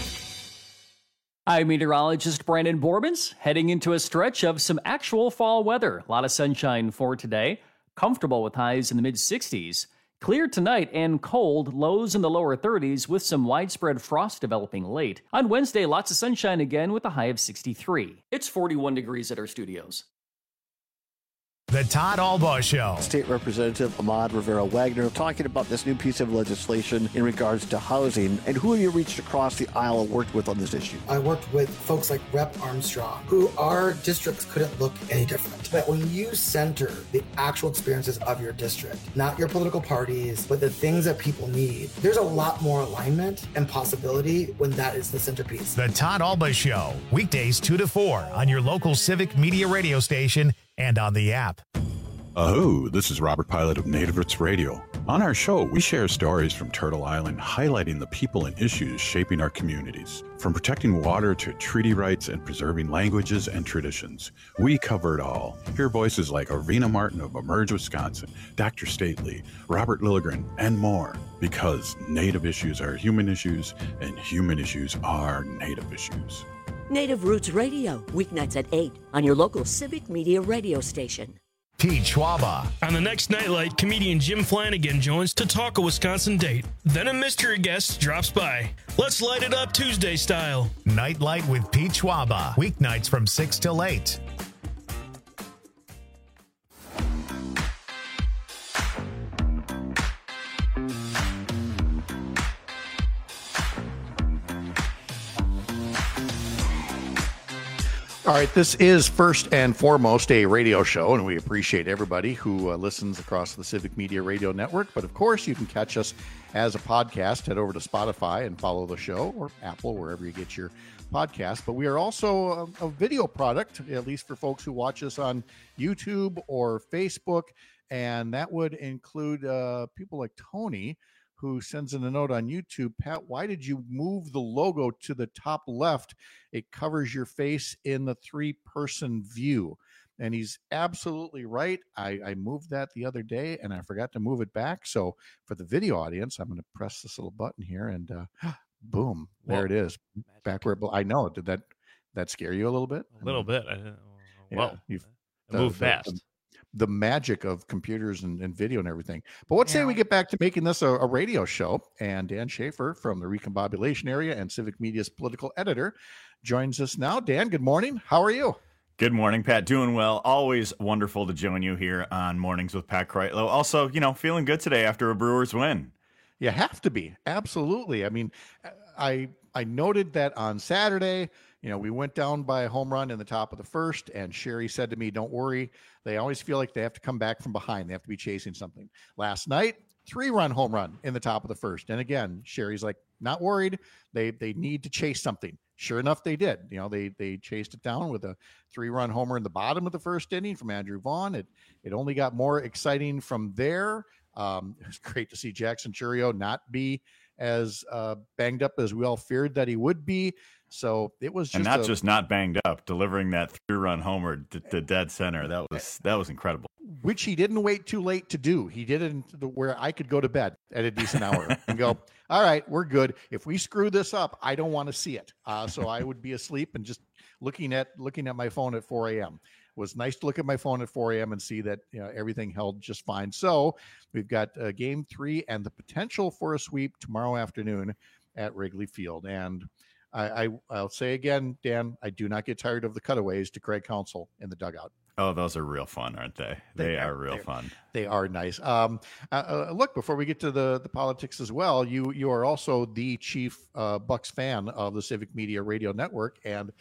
Speaker 12: I'm meteorologist Brandon Borbens, heading into a stretch of some actual fall weather. A lot of sunshine for today, comfortable with highs in the mid sixties. Clear tonight and cold, lows in the lower thirties with some widespread frost developing late. On Wednesday, lots of sunshine again with a high of sixty-three. It's forty-one degrees at our studios.
Speaker 1: The Todd Albaugh Show.
Speaker 14: State Representative Ahmad Rivera-Wagner talking about this new piece of legislation in regards to housing. And who have you reached across the aisle and worked with on this issue?
Speaker 4: I worked with folks like Representative Armstrong, who our districts couldn't look any different. But when you center the actual experiences of your district, not your political parties, but the things that people need, there's a lot more alignment and possibility when that is the centerpiece.
Speaker 1: The Todd Albaugh Show, weekdays two to four on your local Civic Media radio station and on the app.
Speaker 24: Oh, this is Robert Pilot of Native Roots Radio.
Speaker 8: On our show, we share stories from Turtle Island highlighting the people and issues shaping our communities. From protecting water to treaty rights and preserving languages and traditions, we cover it all. Hear voices like Arvina Martin of Emerge Wisconsin, Doctor Stately, Robert Lilligren, and more. Because Native issues are human issues, and human issues are Native issues.
Speaker 5: Native Roots Radio, weeknights at eight on your local Civic Media radio station.
Speaker 1: Pete Schwaba.
Speaker 9: On the next Nightlight, comedian Jim Flanagan joins to talk a Wisconsin date. Then a mystery guest drops by. Let's light it up Tuesday style.
Speaker 1: Nightlight with Pete Schwaba. Weeknights from six till eight.
Speaker 19: All right, this is first and foremost a radio show, and we appreciate everybody who uh, listens across the Civic Media Radio Network. But of course, you can catch us as a podcast. Head over to Spotify and follow the show, or Apple, wherever you get your podcast. But we are also a, a video product, at least for folks who watch us on YouTube or Facebook, and that would include uh, people like Tony, who sends in a note on YouTube. Pat, why did you move the logo to the top left? It covers your face in the three-person view. And he's absolutely right. I, I moved that the other day, and I forgot to move it back. So for the video audience, I'm going to press this little button here, and uh, boom, there Whoa. It is. Magic. Back where it, I know. Did that that scare you a little bit?
Speaker 18: A little bit. I,
Speaker 19: yeah,
Speaker 18: well,
Speaker 19: you've
Speaker 18: moved
Speaker 19: the,
Speaker 18: fast.
Speaker 19: The, the magic of computers and, and video and everything. But what say yeah. we get back to making this a, a radio show? And Dan Schaefer from the Recombobulation Area and Civic Media's political editor joins us now. Dan, good morning. How are you?
Speaker 11: Good morning, Pat. Doing well. Always wonderful to join you here on Mornings with Pat Kreitlow. Also, you know, feeling good today after a Brewers win.
Speaker 19: You have to be. Absolutely. I mean, I I noted that on Saturday, you know, we went down by a home run in the top of the first, and Sherry said to me, don't worry. They always feel like they have to come back from behind. They have to be chasing something. Last night, three-run home run in the top of the first. And again, Sherry's like, not worried. They they need to chase something. Sure enough, they did. You know, they they chased it down with a three-run homer in the bottom of the first inning from Andrew Vaughn. It it only got more exciting from there. Um, it was great to see Jackson Chourio not be as uh, banged up as we all feared that he would be. So it was just
Speaker 11: and not
Speaker 19: a,
Speaker 11: just not banged up, delivering that three-run homer to, to dead center. That was that was incredible.
Speaker 19: Which he didn't wait too late to do. He did it where I could go to bed at a decent hour and go, all right, we're good. If we screw this up, I don't want to see it. Uh, so I would be asleep and just looking at looking at my phone at four a.m. It was nice to look at my phone at four a.m. and see that, you know, everything held just fine. So we've got uh, game three and the potential for a sweep tomorrow afternoon at Wrigley Field. And I, I, I'll say again, Dan, I do not get tired of the cutaways to Craig Counsell in the dugout.
Speaker 11: Oh, those are real fun, aren't they? They, they are, are real fun.
Speaker 19: They are nice. Um, uh, uh, look, before we get to the, the politics as well, you you are also the chief uh, Bucks fan of the Civic Media Radio Network, and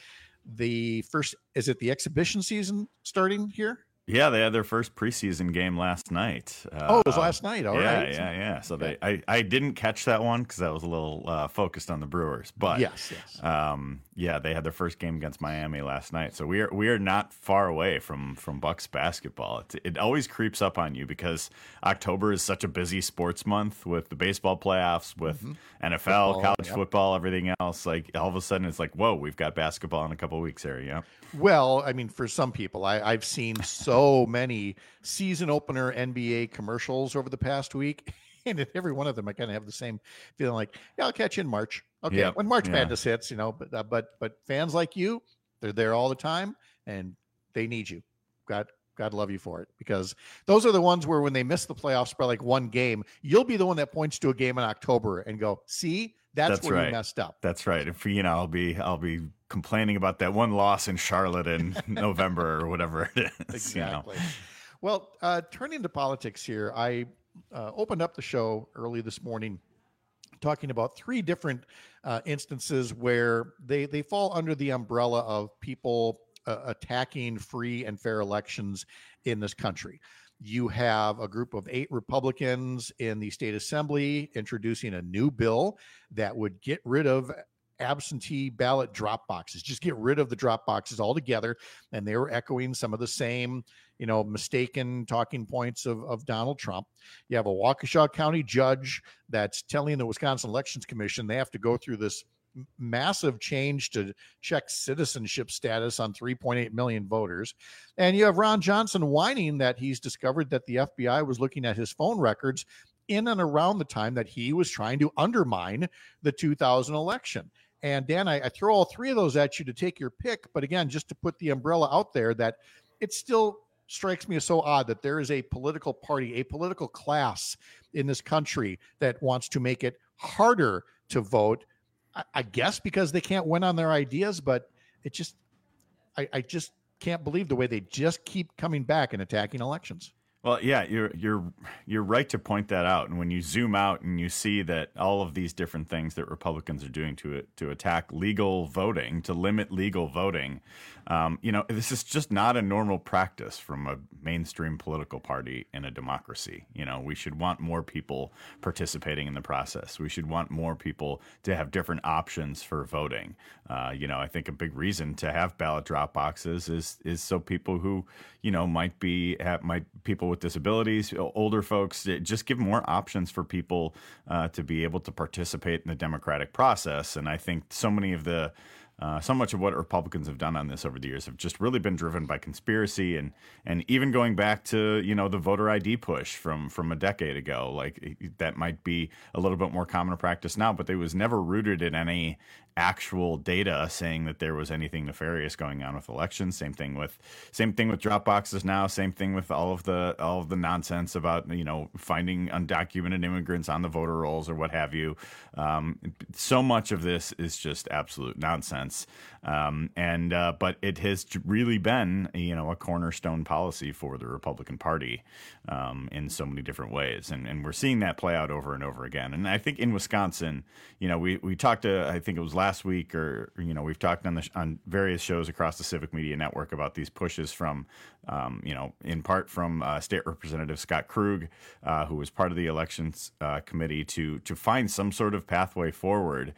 Speaker 19: the first, is it the exhibition season starting here?
Speaker 11: Yeah, they had their first preseason game last night. Uh,
Speaker 19: oh, it was last night. All
Speaker 11: yeah,
Speaker 19: right.
Speaker 11: Yeah, yeah, yeah. So they, I, I didn't catch that one because I was a little uh, focused on the Brewers. But
Speaker 19: yes, yes.
Speaker 11: Um, yeah, they had their first game against Miami last night. So we are we are not far away from from Bucks basketball. It, it always creeps up on you because October is such a busy sports month with the baseball playoffs, with mm-hmm. N F L, football, college yep. football, everything else. Like all of a sudden, it's like, whoa, we've got basketball in a couple of weeks here. Yeah.
Speaker 19: Well, I mean, for some people, I, I've seen so many season opener N B A commercials over the past week, and in every one of them, I kind of have the same feeling like, yeah, I'll catch you in March. Okay, yep. when March yeah. Madness hits, you know, but uh, but but fans like you, they're there all the time, and they need you. God, God love you for it, because those are the ones where when they miss the playoffs by like one game, you'll be the one that points to a game in October and go, see, that's, that's where right. you messed up.
Speaker 11: That's right. If you know, I'll be I'll be complaining about that one loss in Charlotte in November or whatever it is.
Speaker 19: Exactly.
Speaker 11: You know?
Speaker 19: Well, uh, turning to politics here, I uh, opened up the show early this morning talking about three different uh, instances where they, they fall under the umbrella of people uh, attacking free and fair elections in this country. You have a group of eight Republicans in the state assembly introducing a new bill that would get rid of absentee ballot drop boxes. Just get rid of the drop boxes altogether. And they were echoing some of the same, you know, mistaken talking points of, of Donald Trump. You have a Waukesha County judge that's telling the Wisconsin Elections Commission they have to go through this massive change to check citizenship status on three point eight million voters. And you have Ron Johnson whining that he's discovered that the F B I was looking at his phone records in and around the time that he was trying to undermine the two thousand election. And Dan, I, I throw all three of those at you to take your pick. But again, just to put the umbrella out there, that it still strikes me as so odd that there is a political party, a political class in this country that wants to make it harder to vote. I, I guess because they can't win on their ideas, but it just, I, I just can't believe the way they just keep coming back and attacking elections.
Speaker 11: Well, yeah, you're you're you're right to point that out. And when you zoom out and you see that all of these different things that Republicans are doing to to attack legal voting, to limit legal voting, um, you know, this is just not a normal practice from a mainstream political party in a democracy. You know, we should want more people participating in the process. We should want more people to have different options for voting. Uh, you know, I think a big reason to have ballot drop boxes is is so people who, you know, might be have, might people with disabilities, older folks, just give more options for people uh, to be able to participate in the democratic process. And I think so many of the Uh, so much of what Republicans have done on this over the years have just really been driven by conspiracy, and and even going back to, you know, the voter I D push from from a decade ago. Like, that might be a little bit more common practice now, but it was never rooted in any actual data saying that there was anything nefarious going on with elections. Same thing with same thing with drop boxes now. Same thing with all of the all of the nonsense about, you know, finding undocumented immigrants on the voter rolls or what have you. Um, so much of this is just absolute nonsense. Um, and uh, but it has really been, you know, a cornerstone policy for the Republican Party um, in so many different ways, and and we're seeing that play out over and over again. And I think in Wisconsin, you know, we we talked to, I think it was last week, or you know, we've talked on the on various shows across the Civic Media Network about these pushes from, um, you know, in part from uh, State Representative Scott Krug, uh, who was part of the elections uh, committee, to to find some sort of pathway forward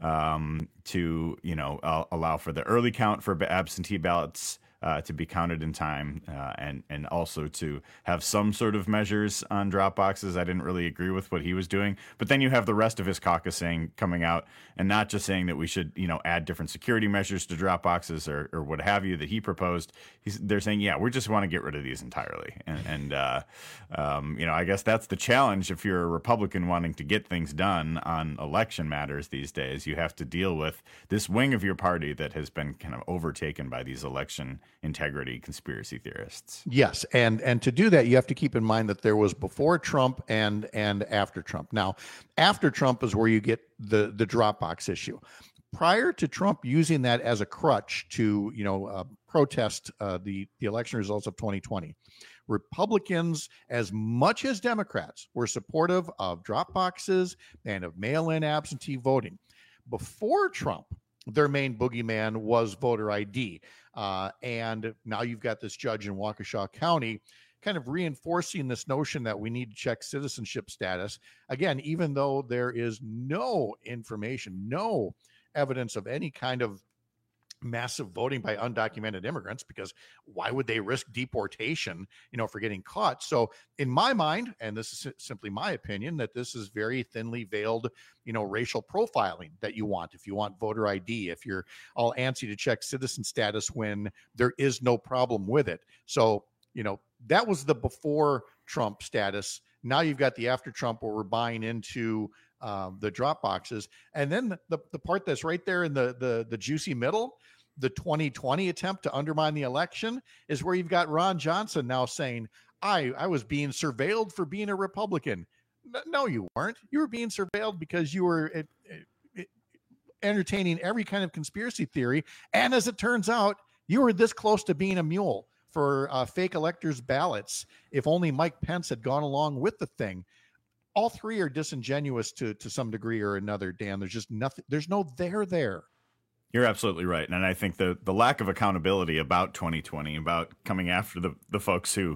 Speaker 11: um, to, you know, uh, allow for the early count for absentee ballots uh, to be counted in time, uh, and and also to have some sort of measures on drop boxes. I didn't really agree with what he was doing, but then you have the rest of his caucus saying, coming out and not just saying that we should, you know, add different security measures to drop boxes or, or what have you that he proposed. He's, they're saying, yeah, we just want to get rid of these entirely. And, and uh, um, you know, I guess that's the challenge if you're a Republican wanting to get things done on election matters these days. You have to deal with this wing of your party that has been kind of overtaken by these election integrity conspiracy theorists.
Speaker 19: Yes, and and to do that, you have to keep in mind that there was before Trump and and after Trump. Now, after Trump is where you get the the Dropbox issue. Prior to Trump using that as a crutch to, you know, uh, protest uh, the the election results of twenty twenty, Republicans, as much as Democrats, were supportive of drop boxes and of mail-in absentee voting. Before Trump, their main boogeyman was voter I D. Uh, and now you've got this judge in Waukesha County kind of reinforcing this notion that we need to check citizenship status. Again, even though there is no information, no evidence of any kind of massive voting by undocumented immigrants, because why would they risk deportation, you know, for getting caught? So in my mind, and this is simply my opinion, that this is very thinly veiled, you know, racial profiling that you want. If you want voter I D, if you're all antsy to check citizen status when there is no problem with it. So, you know, that was the before Trump status. Now you've got the after Trump where we're buying into uh, the drop boxes. And then the, the part that's right there in the, the, the juicy middle, the twenty twenty attempt to undermine the election, is where you've got Ron Johnson now saying, I, I was being surveilled for being a Republican. No, you weren't. You were being surveilled because you were it, it, entertaining every kind of conspiracy theory. And as it turns out, you were this close to being a mule for uh, fake electors' ballots. If only Mike Pence had gone along with the thing. All three are disingenuous to, to some degree or another, Dan. There's just nothing. There's no there there.
Speaker 11: You're absolutely right. And I think the, the lack of accountability about twenty twenty, about coming after the, the folks who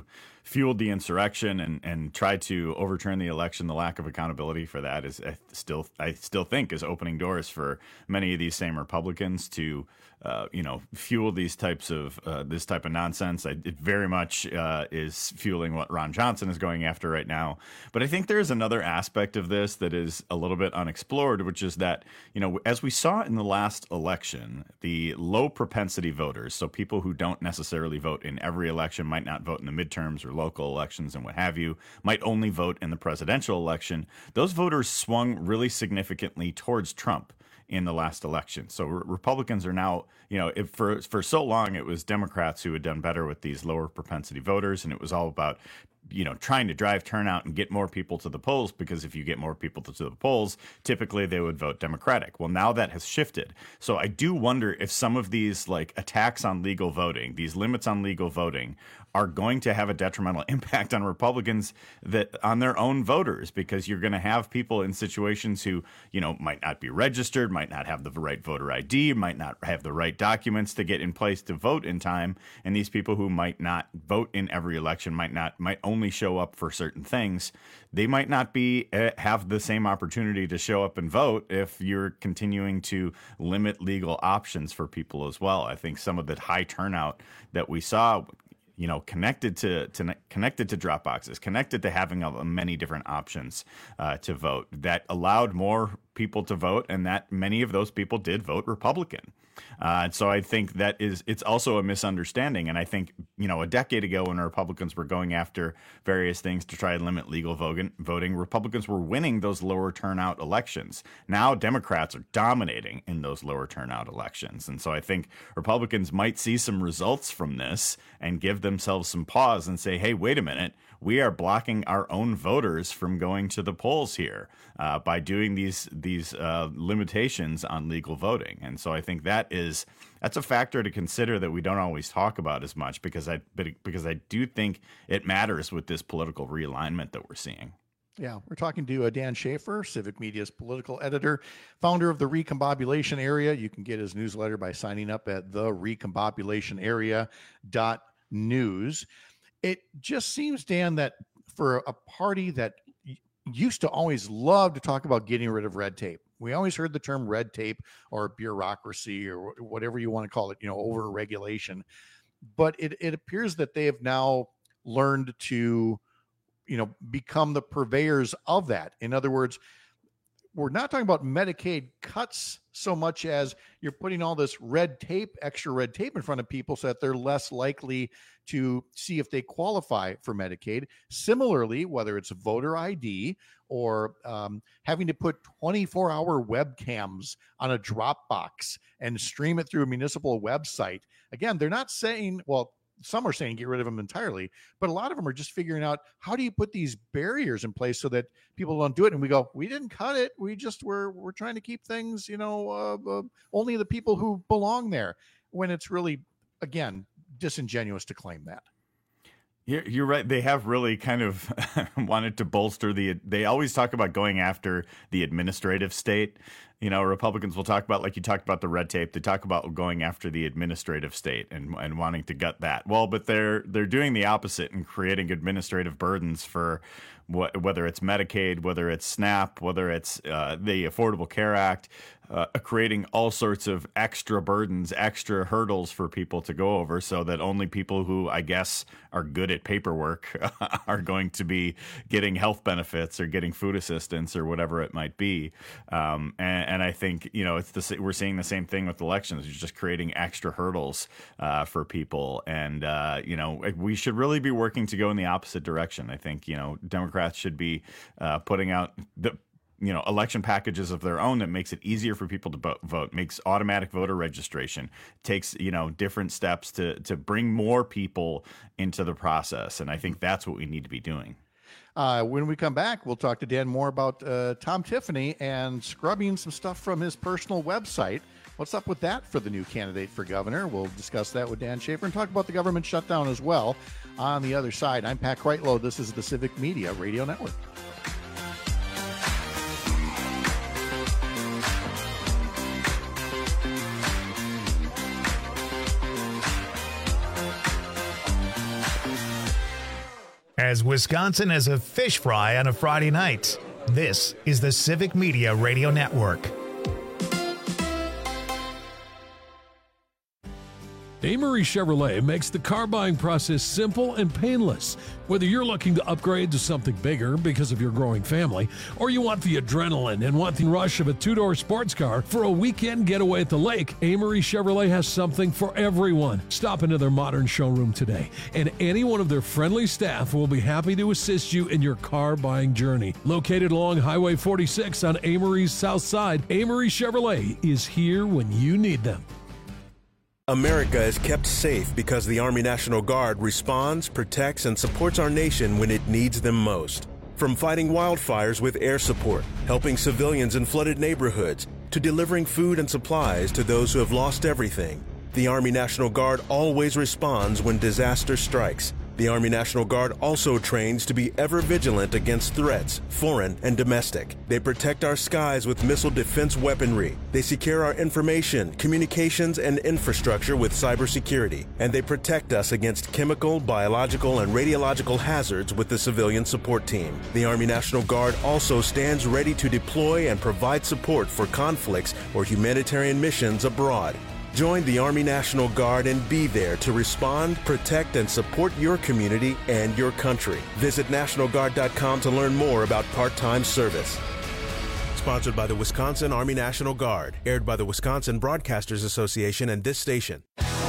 Speaker 11: fueled the insurrection and, and tried to overturn the election. The lack of accountability for that is I still I still think is opening doors for many of these same Republicans to uh, you know fuel these types of uh, this type of nonsense. I, it very much uh, is fueling what Ron Johnson is going after right now. But I think there's another aspect of this that is a little bit unexplored, which is that you know as we saw in the last election, the low propensity voters, so people who don't necessarily vote in every election, might not vote in the midterms or local elections and what have you, might only vote in the presidential election. Those voters swung really significantly towards Trump in the last election. So re- Republicans are now, you know, if for for so long it was Democrats who had done better with these lower propensity voters, and it was all about, you know, trying to drive turnout and get more people to the polls, because if you get more people to the polls, typically they would vote Democratic. Well, now that has shifted. So I do wonder if some of these like attacks on legal voting, these limits on legal voting, are going to have a detrimental impact on Republicans, that on their own voters, because you're going to have people in situations who, you know, might not be registered, might not have the right voter I D, might not have the right documents to get in place to vote in time. And these people who might not vote in every election, might not, might only show up for certain things. They might not be uh, have the same opportunity to show up and vote if you're continuing to limit legal options for people as well. I think some of the high turnout that we saw, you know, connected to, to connected to drop boxes, connected to having a, many different options uh, to vote, that allowed more people to vote, and that many of those people did vote Republican. Uh, so I think that is it's also a misunderstanding. And I think, you know, a decade ago when Republicans were going after various things to try and limit legal voting, voting, Republicans were winning those lower turnout elections. Now Democrats are dominating in those lower turnout elections. And so I think Republicans might see some results from this and give themselves some pause and say, hey, wait a minute. We are blocking our own voters from going to the polls here uh, by doing these these uh, limitations on legal voting. And so I think that is that's a factor to consider that we don't always talk about as much, because I because I do think it matters with this political realignment that we're seeing.
Speaker 19: Yeah, we're talking to uh, Dan Schaefer, Civic Media's political editor, founder of the Recombobulation Area. You can get his newsletter by signing up at the recombobulation area dot news. It just seems, Dan, that for a party that used to always love to talk about getting rid of red tape, we always heard the term red tape or bureaucracy or whatever you want to call it, you know, over regulation. But it, it appears that they have now learned to, you know, become the purveyors of that. In other words, we're not talking about Medicaid cuts so much as you're putting all this red tape, extra red tape in front of people so that they're less likely to see if they qualify for Medicaid. Similarly, whether it's voter I D or um, having to put twenty-four hour webcams on a Dropbox and stream it through a municipal website. Again, they're not saying, well, some are saying get rid of them entirely, but a lot of them are just figuring out, how do you put these barriers in place so that people don't do it? And we go, we didn't cut it. We just were, we're trying to keep things, you know, uh, uh, only the people who belong there, when it's really, again, disingenuous to claim that.
Speaker 11: You're, you're right. They have really kind of wanted to bolster the, they always talk about going after the administrative state. You know, Republicans will talk about, like you talked about the red tape, they talk about going after the administrative state and, and wanting to gut that. Well, but they're they're doing the opposite and creating administrative burdens for what, whether it's Medicaid, whether it's SNAP, whether it's uh, the Affordable Care Act, uh, creating all sorts of extra burdens, extra hurdles for people to go over, so that only people who, I guess, are good at paperwork are going to be getting health benefits or getting food assistance or whatever it might be. Um, and, and I think, you know, it's the, we're seeing the same thing with elections. You're just creating extra hurdles uh, for people. And, uh, you know, we should really be working to go in the opposite direction. I think, you know, Democrats should be uh, putting out the you know, election packages of their own that makes it easier for people to vote, makes automatic voter registration, takes, you know, different steps to to bring more people into the process. And I think that's what we need to be doing.
Speaker 19: Uh, when we come back, we'll talk to Dan more about uh, Tom Tiffany and scrubbing some stuff from his personal website. What's up with that for the new candidate for governor? We'll discuss that with Dan Schaefer and talk about the government shutdown as well. On the other side, I'm Pat Kreitlow. This is the Civic Media Radio Network.
Speaker 1: as Wisconsin as a fish fry on a Friday night. This is the Civic Media Radio Network.
Speaker 7: Amory Chevrolet makes the car buying process simple and painless. Whether you're looking to upgrade to something bigger because of your growing family, or you want the adrenaline and want the rush of a two-door sports car for a weekend getaway at the lake, Amory Chevrolet has something for everyone. Stop into their modern showroom today, and any one of their friendly staff will be happy to assist you in your car buying journey. Located along Highway forty-six on Amory's south side, Amory Chevrolet is here when you need them.
Speaker 10: America is kept safe because the Army National Guard responds, protects, and supports our nation when it needs them most. From fighting wildfires with air support, helping civilians in flooded neighborhoods, to delivering food and supplies to those who have lost everything, the Army National Guard always responds when disaster strikes. The Army National Guard also trains to be ever vigilant against threats, foreign and domestic. They protect our skies with missile defense weaponry. They secure our information, communications, and infrastructure with cybersecurity. And they protect us against chemical, biological, and radiological hazards with the civilian support team. The Army National Guard also stands ready to deploy and provide support for conflicts or humanitarian missions abroad. Join the Army National Guard and be there to respond, protect, and support your community and your country. Visit National Guard dot com to learn more about part-time service. Sponsored by the Wisconsin Army National Guard. Aired by the Wisconsin Broadcasters Association and this station.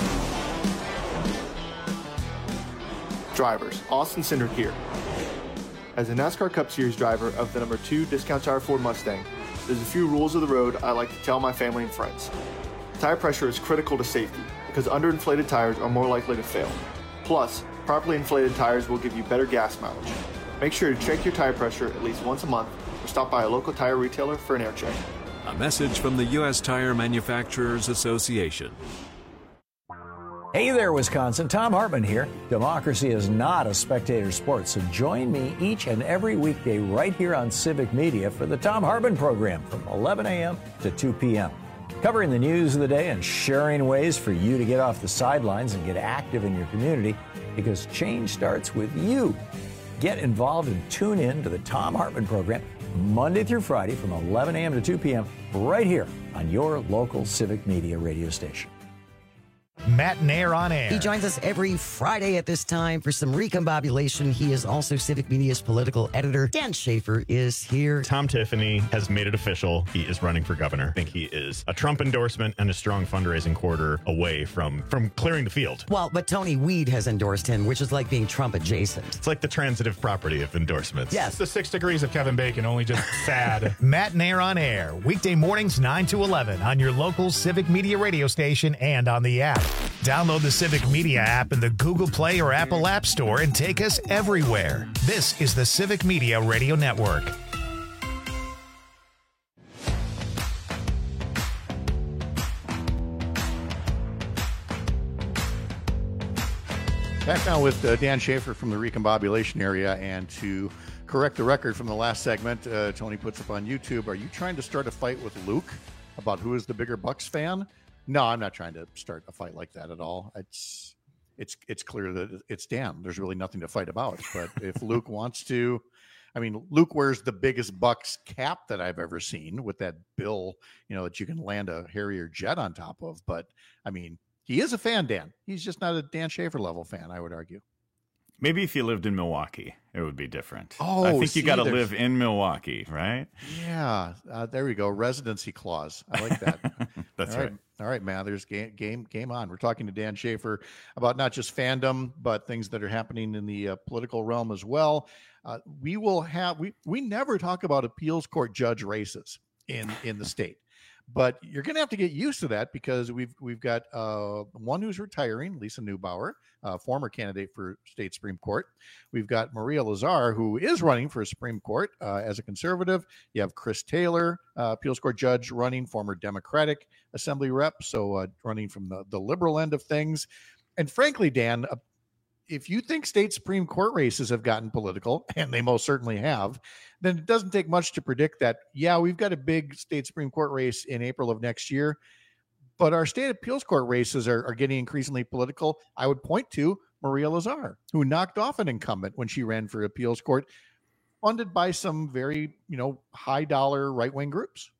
Speaker 16: Drivers, Austin Cindric here. As a NASCAR Cup Series driver of the number two Discount Tire Ford Mustang, there's a few rules of the road I like to tell my family and friends. Tire pressure is critical to safety because underinflated tires are more likely to fail. Plus, properly inflated tires will give you better gas mileage. Make sure to check your tire pressure at least once a month or stop by a local tire retailer for an air check.
Speaker 24: A message from the U S Tire Manufacturers Association.
Speaker 25: Hey there, Wisconsin. Tom Hartman here. Democracy is not a spectator sport, so join me each and every weekday right here on Civic Media for the Tom Hartman program from eleven a.m. to two p.m. Covering the news of the day and sharing ways for you to get off the sidelines and get active in your community, because change starts with you. Get involved and tune in to the Tom Hartman program Monday through Friday from eleven a.m. to two p.m. right here on your local Civic Media radio station.
Speaker 1: Matt Nair on air.
Speaker 17: He joins us every Friday at this time for some recombobulation. He is also Civic Media's political editor. Dan Schaefer is here.
Speaker 26: Tom Tiffany has made it official. He is running for governor. I think he is a Trump endorsement and a strong fundraising quarter away from, from clearing the field.
Speaker 17: Well, but Tony Weed has endorsed him, which is like being Trump adjacent.
Speaker 26: It's like the transitive property of endorsements.
Speaker 17: Yes.
Speaker 26: It's the six degrees of Kevin Bacon, only just sad.
Speaker 1: Matt Nair on air, weekday mornings nine to eleven on your local Civic Media radio station and on the app. Download the Civic Media app in the Google Play or Apple App Store and take us everywhere. This is the Civic Media Radio Network.
Speaker 19: Back now with uh, Dan Schaefer from the recombobulation area, and to correct the record from the last segment, uh, Tony puts up on YouTube, are you trying to start a fight with Luke about who is the bigger Bucks fan? No, I'm not trying to start a fight like that at all. It's it's it's clear that it's Dan. There's really nothing to fight about. But if Luke wants to, I mean, Luke wears the biggest Bucks cap that I've ever seen with that bill, you know, that you can land a Harrier jet on top of. But I mean, he is a fan, Dan. He's just not a Dan Schaefer level fan, I would argue.
Speaker 11: Maybe if you lived in Milwaukee, it would be different.
Speaker 19: Oh,
Speaker 11: I think
Speaker 19: see,
Speaker 11: you got to
Speaker 19: there's-
Speaker 11: live in Milwaukee, right?
Speaker 19: Yeah, uh, there we go. Residency clause. I like that.
Speaker 11: That's
Speaker 19: All
Speaker 11: right.
Speaker 19: All right, man. There's game, game, game on. We're talking to Dan Schaefer about not just fandom, but things that are happening in the uh, political realm as well. Uh, we will have we we never talk about appeals court judge races in in the state, but you're going to have to get used to that because we've we've got uh, one who's retiring, Lisa Neubauer, uh, former candidate for state Supreme Court. We've got Maria Lazar, who is running for Supreme Court uh, as a conservative. You have Chris Taylor, uh, appeals court judge, running, former Democratic Assembly rep, so uh, running from the, the liberal end of things. And frankly, Dan, uh, if you think state Supreme Court races have gotten political, and they most certainly have, then it doesn't take much to predict that, yeah, we've got a big state Supreme Court race in April of next year, but our state appeals court races are, are getting increasingly political. I would point to Maria Lazar, who knocked off an incumbent when she ran for appeals court, funded by some very, you know, high dollar right wing groups.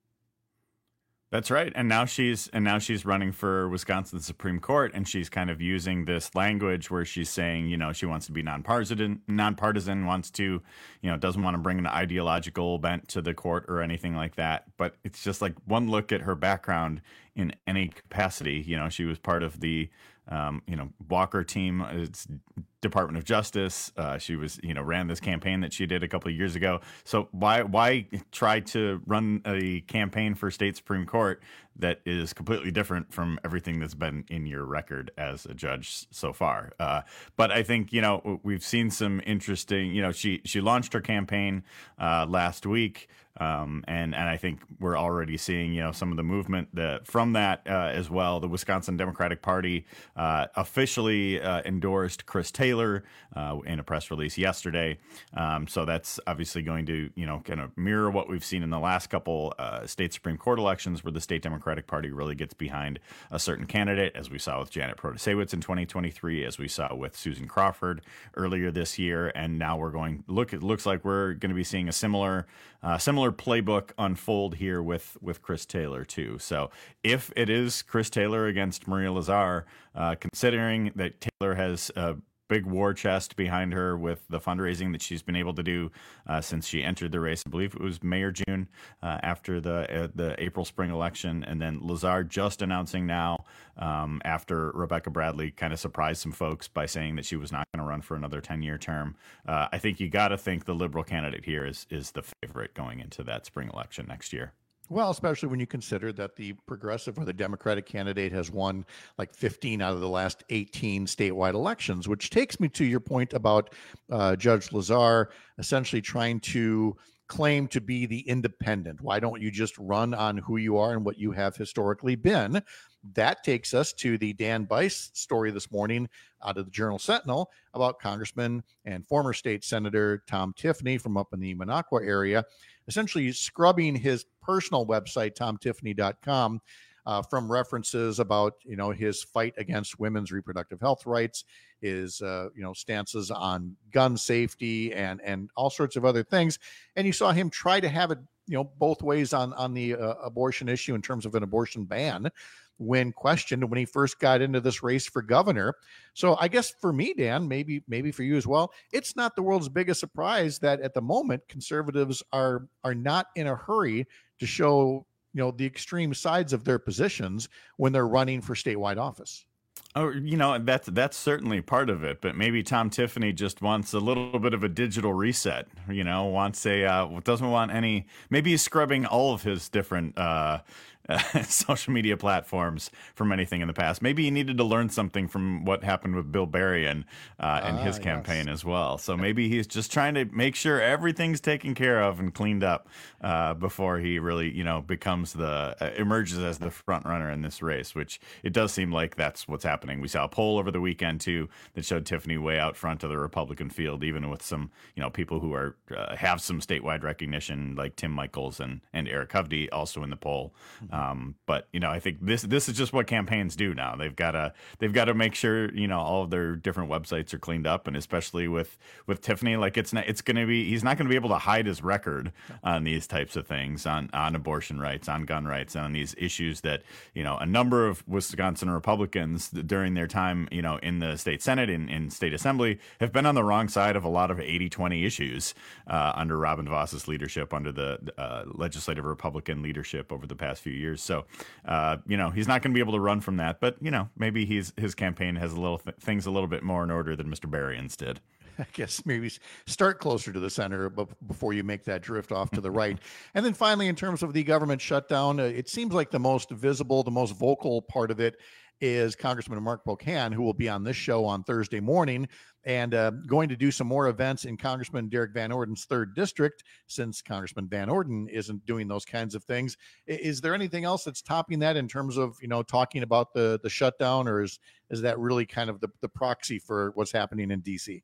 Speaker 11: That's right. And now she's and now she's running for Wisconsin Supreme Court, and she's kind of using this language where she's saying, you know, she wants to be nonpartisan, nonpartisan, wants to, you know, doesn't want to bring an ideological bent to the court or anything like that. But it's just like one look at her background in any capacity. You know, she was part of the Um, you know, Walker team, it's Department of Justice. Uh, she was, you know, ran this campaign that she did a couple of years ago. So why why try to run a campaign for state Supreme Court that is completely different from everything that's been in your record as a judge so far? Uh, but I think, you know, we've seen some interesting, you know, she she launched her campaign uh, last week. Um, and, and I think we're already seeing, you know, some of the movement that from that uh, as well. The Wisconsin Democratic Party uh, officially uh, endorsed Chris Taylor uh, in a press release yesterday. Um, so that's obviously going to, you know, kind of mirror what we've seen in the last couple uh, state Supreme Court elections, where the state Democratic Party really gets behind a certain candidate, as we saw with Janet Protasewicz in twenty twenty-three, as we saw with Susan Crawford earlier this year. And now we're going, look, it looks like we're going to be seeing a similar uh, similar playbook unfold here with with Chris Taylor too. So if it is Chris Taylor against Maria Lazar, uh, considering that Taylor has a big war chest behind her with the fundraising that she's been able to do uh, since she entered the race, I believe it was May or June uh, after the uh, the April spring election, and then Lazar just announcing now um, after Rebecca Bradley kind of surprised some folks by saying that she was not going to run for another ten-year term. Uh, I think you got to think the liberal candidate here is is the favorite going into that spring election next year.
Speaker 19: Well, especially when you consider that the progressive or the Democratic candidate has won like fifteen out of the last eighteen statewide elections, which takes me to your point about uh, Judge Lazar essentially trying to claim to be the independent. Why don't you just run on who you are and what you have historically been? That takes us to the Dan Bice story this morning out of the Journal Sentinel about Congressman and former state Senator Tom Tiffany from up in the Minocqua area, essentially scrubbing his personal website, tom tiffany dot com, uh, from references about, you know, his fight against women's reproductive health rights, his, uh, you know, stances on gun safety and, and all sorts of other things. And you saw him try to have it, you know, both ways on, on the uh, abortion issue in terms of an abortion ban when questioned when he first got into this race for governor. So I guess for me, Dan, maybe maybe for you as well, it's not the world's biggest surprise that at the moment conservatives are are not in a hurry to show, you know, the extreme sides of their positions when they're running for statewide office.
Speaker 11: Oh, you know, that's that's certainly part of it, but maybe Tom Tiffany just wants a little bit of a digital reset, you know, wants a, uh, doesn't want any, maybe he's scrubbing all of his different uh, uh, social media platforms from anything in the past. Maybe he needed to learn something from what happened with Bill Berrien uh, in ah, his campaign yes. as well. So maybe he's just trying to make sure everything's taken care of and cleaned up uh, before he really, you know, becomes the, uh, emerges as the front runner in this race, which it does seem like that's what's happening. We saw a poll over the weekend too that showed Tiffany way out front of the Republican field, even with some, you know, people who are uh, have some statewide recognition like Tim Michaels and and Eric Hovde also in the poll. Um, but you know, I think this this is just what campaigns do now. They've got to they've got to make sure, you know, all of their different websites are cleaned up, and especially with with Tiffany, like it's not it's going to be he's not going to be able to hide his record on these types of things, on on abortion rights, on gun rights, and on these issues that, you know, a number of Wisconsin Republicans during their time, you know, in the state Senate and in state assembly have been on the wrong side of a lot of eighty twenty issues uh, under Robin Voss's leadership, under the uh, legislative Republican leadership over the past few years. So, uh, you know, he's not going to be able to run from that. But, you know, maybe he's his campaign has a little th- things a little bit more in order than Mister Berrien's did.
Speaker 19: I guess maybe start closer to the center before you make that drift off to the right. And then finally, in terms of the government shutdown, uh, it seems like the most visible, the most vocal part of it is Congressman Mark Pocan, who will be on this show on Thursday morning and uh, going to do some more events in Congressman Derek Van Orden's third district, since Congressman Van Orden isn't doing those kinds of things. Is there anything else that's topping that in terms of, you know, talking about the the shutdown, or is is that really kind of the, the proxy for what's happening in D C?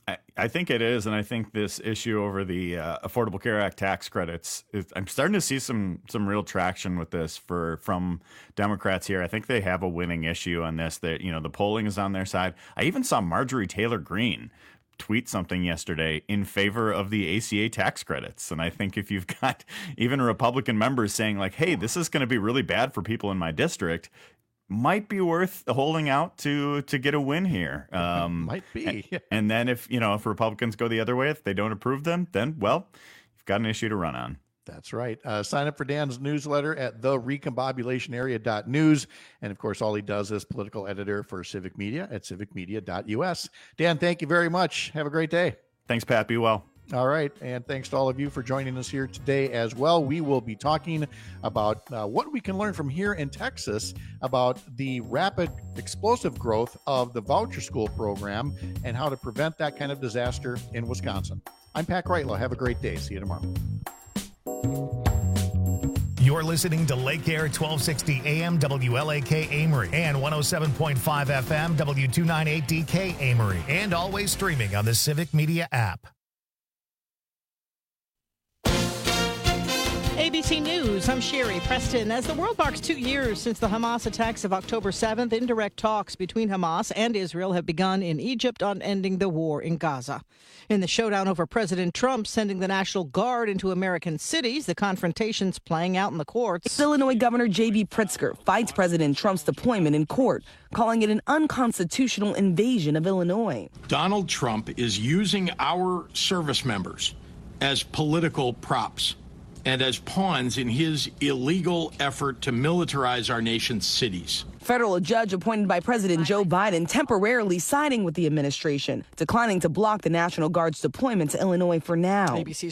Speaker 11: I, I think it is, and I think this issue over the uh, Affordable Care Act tax credits, is, I'm starting to see some some real traction with this for from Democrats here. I think they have a winning issue on this. That, you know, the polling is on their side. I even saw Marjorie Taylor Greene tweet something yesterday in favor of the A C A tax credits. And I think if you've got even Republican members saying like, hey, this is going to be really bad for people in my district, might be worth holding out to to get a win here. Um,
Speaker 19: might be.
Speaker 11: And, and then if, you know, if Republicans go the other way, if they don't approve them, then, well, you've got an issue to run on.
Speaker 19: That's right. Uh, sign up for Dan's newsletter at the recombobulation area dot news. And of course, all he does is political editor for Civic Media at civic media dot u s. Dan, thank you very much. Have a great day.
Speaker 11: Thanks, Pat. Be well.
Speaker 19: All right. And thanks to all of you for joining us here today as well. We will be talking about uh, what we can learn from here in Texas about the rapid explosive growth of the voucher school program and how to prevent that kind of disaster in Wisconsin. I'm Pat Kreitlow. Have a great day. See you tomorrow.
Speaker 1: You're listening to Lake Air twelve sixty A M W L A K Amory and one oh seven point five F M W two ninety-eight D K Amory, and always streaming on the Civic Media app.
Speaker 2: A B C News, I'm Sherry Preston. As the world marks two years since the Hamas attacks of October seventh, indirect talks between Hamas and Israel have begun in Egypt on ending the war in Gaza. In the showdown over President Trump sending the National Guard into American cities, the confrontation's playing out in the courts.
Speaker 15: Illinois Governor J B Pritzker fights President Trump's deployment in court, calling it an unconstitutional invasion of Illinois.
Speaker 20: Donald Trump is using our service members as political props and as pawns in his illegal effort to militarize our nation's cities.
Speaker 15: Federal judge appointed by President Joe Biden temporarily siding with the administration, declining to block the National Guard's deployment to Illinois for now.
Speaker 2: A B C's